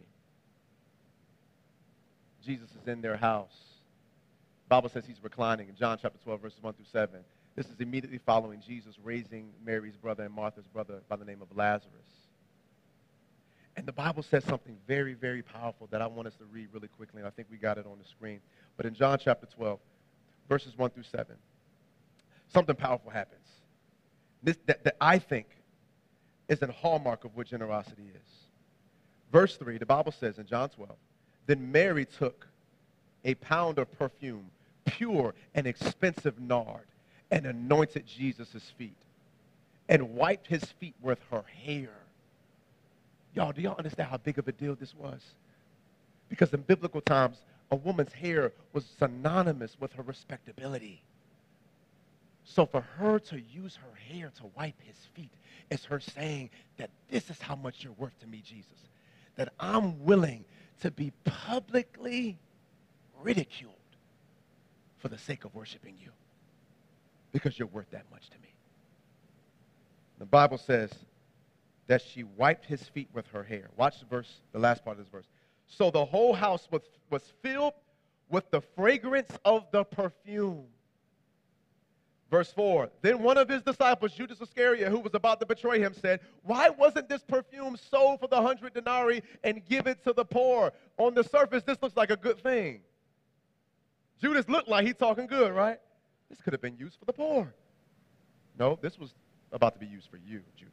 Jesus is in their house. The Bible says he's reclining in John chapter twelve, verses one through seven. This is immediately following Jesus raising Mary's brother and Martha's brother by the name of Lazarus. And the Bible says something very, very powerful that I want us to read really quickly, and I think we got it on the screen. But in John chapter twelve, verses one through seven, something powerful happens. This, that, that I think is a hallmark of what generosity is. Verse three, the Bible says in John twelve, then Mary took a pound of perfume, pure and expensive nard, and anointed Jesus' feet, and wiped his feet with her hair. Y'all, do y'all understand how big of a deal this was? Because in biblical times, a woman's hair was synonymous with her respectability. So for her to use her hair to wipe his feet is her saying that this is how much you're worth to me, Jesus. That I'm willing to be publicly ridiculed for the sake of worshiping you. Because you're worth that much to me. The Bible says that she wiped his feet with her hair. Watch the verse, the last part of this verse. So the whole house was, was filled with the fragrance of the perfume. Verse four, then one of his disciples, Judas Iscariot, who was about to betray him, said, why wasn't this perfume sold for the hundred denarii and given to the poor? On the surface, this looks like a good thing. Judas looked like he's talking good, right? This could have been used for the poor. No, this was about to be used for you, Judas.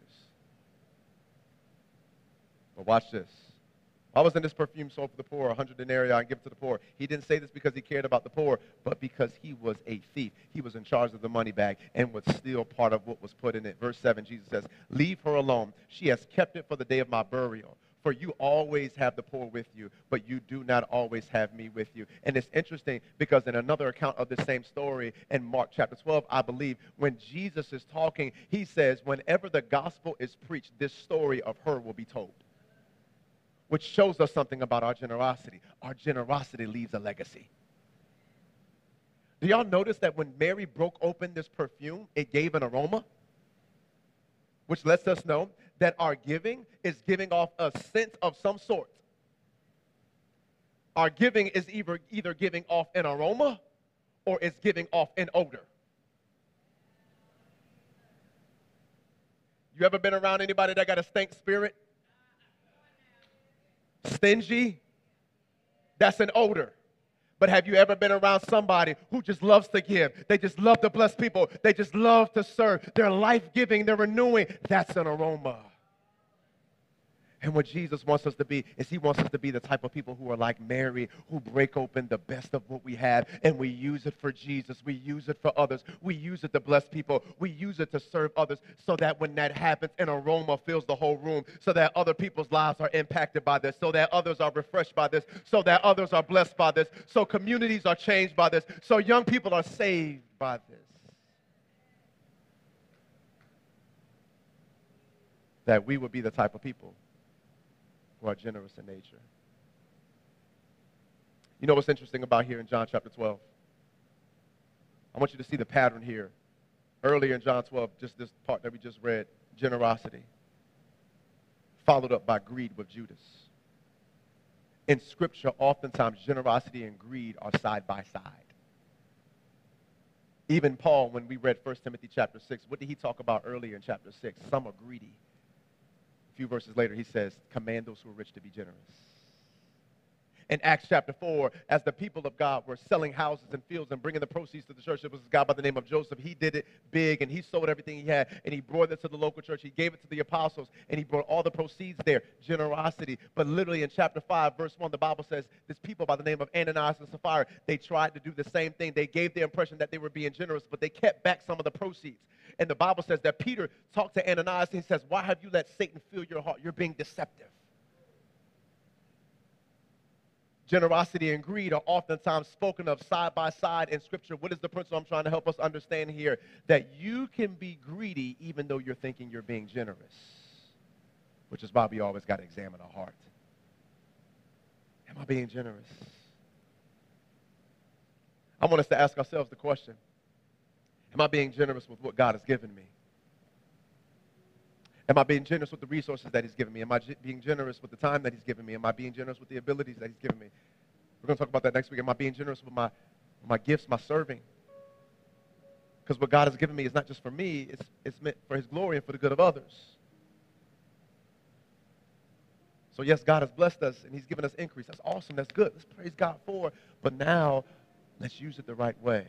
But watch this. Why wasn't this perfume sold for the poor, a hundred denarii, and give it to the poor? He didn't say this because he cared about the poor, but because he was a thief. He was in charge of the money bag and would steal part of what was put in it. Verse seven, Jesus says, leave her alone. She has kept it for the day of my burial. For you always have the poor with you, but you do not always have me with you. And it's interesting because in another account of the same story in Mark chapter twelve, I believe, when Jesus is talking, he says, whenever the gospel is preached, this story of her will be told. Which shows us something about our generosity. Our generosity leaves a legacy. Do y'all notice that when Mary broke open this perfume, it gave an aroma? Which lets us know that our giving is giving off a scent of some sort. Our giving is either, either giving off an aroma or it's giving off an odor. You ever been around anybody that got a stank spirit? Stingy? That's an odor. But have you ever been around somebody who just loves to give? They just love to bless people. They just love to serve. They're life-giving. They're renewing. That's an aroma. And what Jesus wants us to be is he wants us to be the type of people who are like Mary, who break open the best of what we have, and we use it for Jesus. We use it for others. We use it to bless people. We use it to serve others so that when that happens, an aroma fills the whole room, so that other people's lives are impacted by this, so that others are refreshed by this, so that others are blessed by this, so communities are changed by this, so young people are saved by this. That we would be the type of people who are generous in nature. You know what's interesting about here in John chapter twelve? I want you to see the pattern here. Earlier in John twelve, just this part that we just read, generosity, followed up by greed with Judas. In Scripture, oftentimes generosity and greed are side by side. Even Paul, when we read First Timothy chapter six, what did he talk about earlier in chapter six? Some are greedy. A few verses later, he says, command those who are rich to be generous. In Acts chapter four, as the people of God were selling houses and fields and bringing the proceeds to the church, there was this guy by the name of Joseph. He did it big, and he sold everything he had, and he brought it to the local church. He gave it to the apostles, and he brought all the proceeds there. Generosity. But literally in chapter five, verse one, the Bible says this people by the name of Ananias and Sapphira, they tried to do the same thing. They gave the impression that they were being generous, but they kept back some of the proceeds. And the Bible says that Peter talked to Ananias, and he says, why have you let Satan fill your heart? You're being deceptive. Generosity and greed are oftentimes spoken of side by side in Scripture. What is the principle I'm trying to help us understand here? That you can be greedy even though you're thinking you're being generous, which is why we always got to examine our heart. Am I being generous? I want us to ask ourselves the question, am I being generous with what God has given me? Am I being generous with the resources that he's given me? Am I g- being generous with the time that he's given me? Am I being generous with the abilities that he's given me? We're going to talk about that next week. Am I being generous with my, with my gifts, my serving? Because what God has given me is not just for me. It's, it's meant for his glory and for the good of others. So yes, God has blessed us, and he's given us increase. That's awesome. That's good. Let's praise God for. But now, let's use it the right way.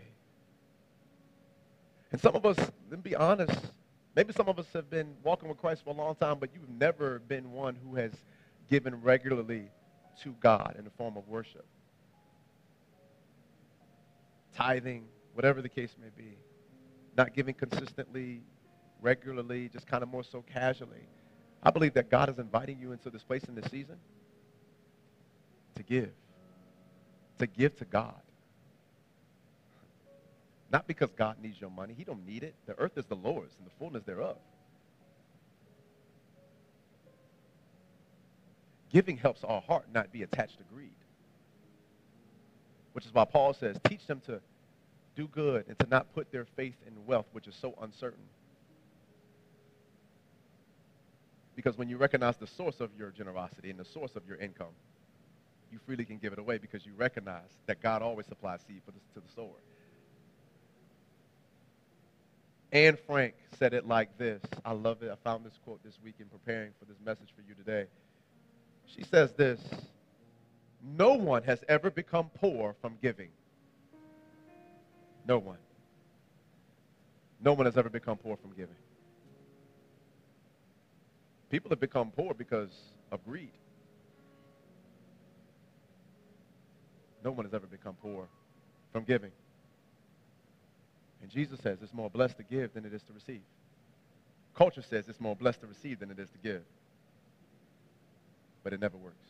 And some of us, let me be honest, maybe some of us have been walking with Christ for a long time, but you've never been one who has given regularly to God in the form of worship. Tithing, whatever the case may be. Not giving consistently, regularly, just kind of more so casually. I believe that God is inviting you into this place in this season to give. To give to God. Not because God needs your money. He don't need it. The earth is the Lord's and the fullness thereof. Giving helps our heart not be attached to greed. Which is why Paul says, teach them to do good and to not put their faith in wealth, which is so uncertain. Because when you recognize the source of your generosity and the source of your income, you freely can give it away because you recognize that God always supplies seed for the, to the sower. Anne Frank said it like this. I love it. I found this quote this week in preparing for this message for you today. She says this, no one has ever become poor from giving. No one. No one has ever become poor from giving. People have become poor because of greed. No one has ever become poor from giving. And Jesus says it's more blessed to give than it is to receive. Culture says it's more blessed to receive than it is to give. But it never works.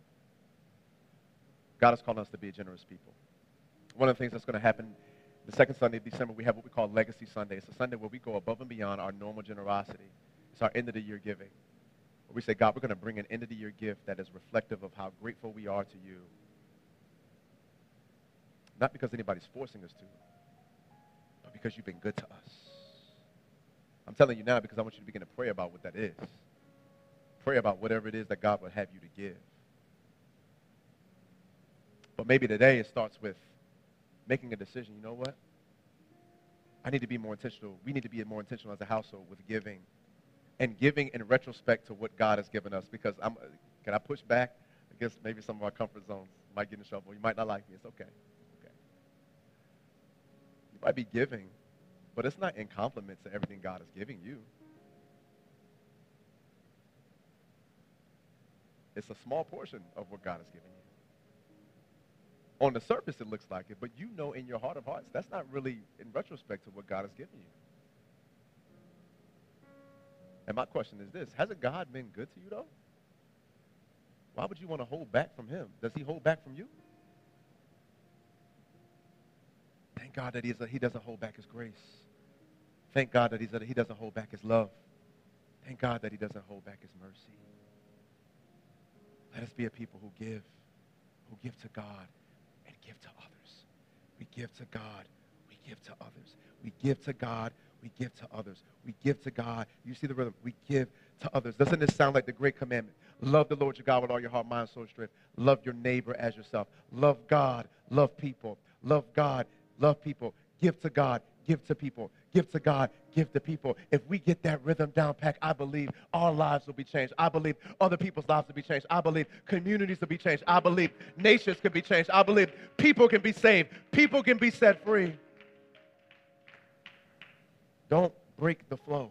God has called us to be a generous people. One of the things that's going to happen the second Sunday of December, we have what we call Legacy Sunday. It's a Sunday where we go above and beyond our normal generosity. It's our end-of-the-year giving. Where we say, God, we're going to bring an end-of-the-year gift that is reflective of how grateful we are to you. Not because anybody's forcing us to, but because you've been good to us. I'm telling you now because I want you to begin to pray about what that is. Pray about whatever it is that God would have you to give. But maybe today it starts with making a decision. You know what? I need to be more intentional. We need to be more intentional as a household with giving. And giving in retrospect to what God has given us. Because I'm, can I push back? I guess maybe some of our comfort zones might get in trouble. You might not like me. It's okay. might be giving, but it's not in compliment to everything God is giving you. It's a small portion of what God has given you. On the surface, it looks like it, but you know in your heart of hearts, that's not really in retrospect to what God has given you. And my question is this: hasn't God been good to you, though? Why would you want to hold back from him? Does he hold back from you? Thank God that he, is a, he doesn't hold back his grace. Thank God that he's a, he doesn't hold back his love. Thank God that he doesn't hold back his mercy. Let us be a people who give, who give to God and give to others. We give to God, we give to others. We give to God, we give to others. We give to God. You see the rhythm. We give to others. Doesn't this sound like the great commandment? Love the Lord your God with all your heart, mind, soul, strength. Love your neighbor as yourself. Love God, love people. Love God, love people. Give to God, give to people. Give to God, give to people. If we get that rhythm down packed, I believe our lives will be changed. I believe other people's lives will be changed. I believe communities will be changed. I believe nations can be changed. I believe people can be saved. People can be set free. Don't break the flow.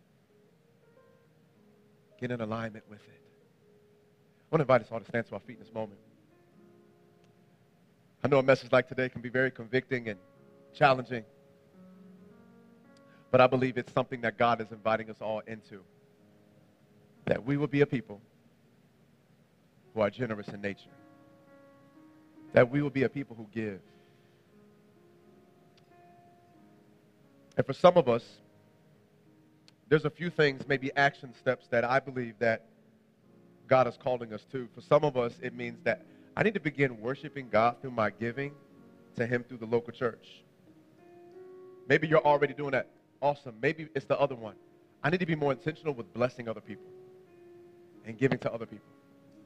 Get in alignment with it. I want to invite us all to stand to our feet in this moment. I know a message like today can be very convicting and challenging, but I believe it's something that God is inviting us all into, that we will be a people who are generous in nature, that we will be a people who give. And for some of us, there's a few things, maybe action steps that I believe that God is calling us to. For some of us, it means that I need to begin worshiping God through my giving to him through the local church. Maybe you're already doing that. Awesome. Maybe it's the other one. I need to be more intentional with blessing other people and giving to other people.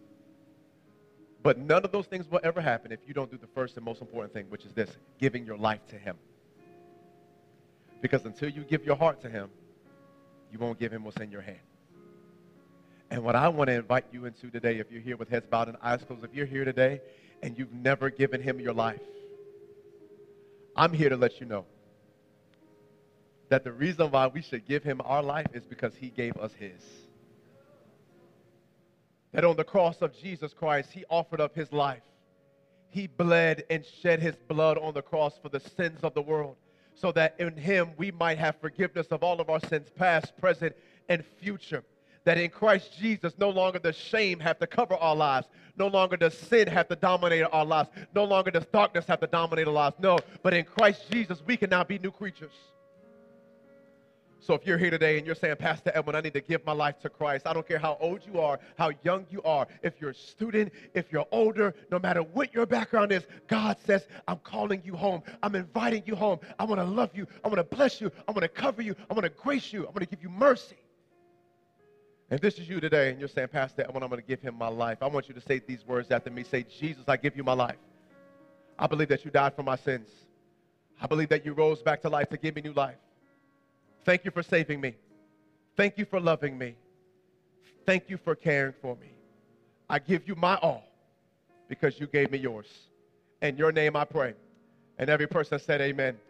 But none of those things will ever happen if you don't do the first and most important thing, which is this: giving your life to him. Because until you give your heart to him, you won't give him what's in your hand. And what I want to invite you into today, if you're here with heads bowed and eyes closed, if you're here today and you've never given him your life, I'm here to let you know that the reason why we should give him our life is because he gave us his. That on the cross of Jesus Christ, he offered up his life. He bled and shed his blood on the cross for the sins of the world, so that in him we might have forgiveness of all of our sins, past, present, and future. That in Christ Jesus, no longer does shame have to cover our lives. No longer does sin have to dominate our lives. No longer does darkness have to dominate our lives. No, but in Christ Jesus, we can now be new creatures. So if you're here today and you're saying, Pastor Edwin, I need to give my life to Christ. I don't care how old you are, how young you are. If you're a student, if you're older, no matter what your background is, God says, I'm calling you home. I'm inviting you home. I want to love you. I want to bless you. I want to cover you. I want to grace you. I want to give you mercy. And this is you today, and you're saying, Pastor Edwin, I'm going to give him my life. I want you to say these words after me. Say, Jesus, I give you my life. I believe that you died for my sins. I believe that you rose back to life to give me new life. Thank you for saving me. Thank you for loving me. Thank you for caring for me. I give you my all because you gave me yours. In your name I pray. And every person said amen.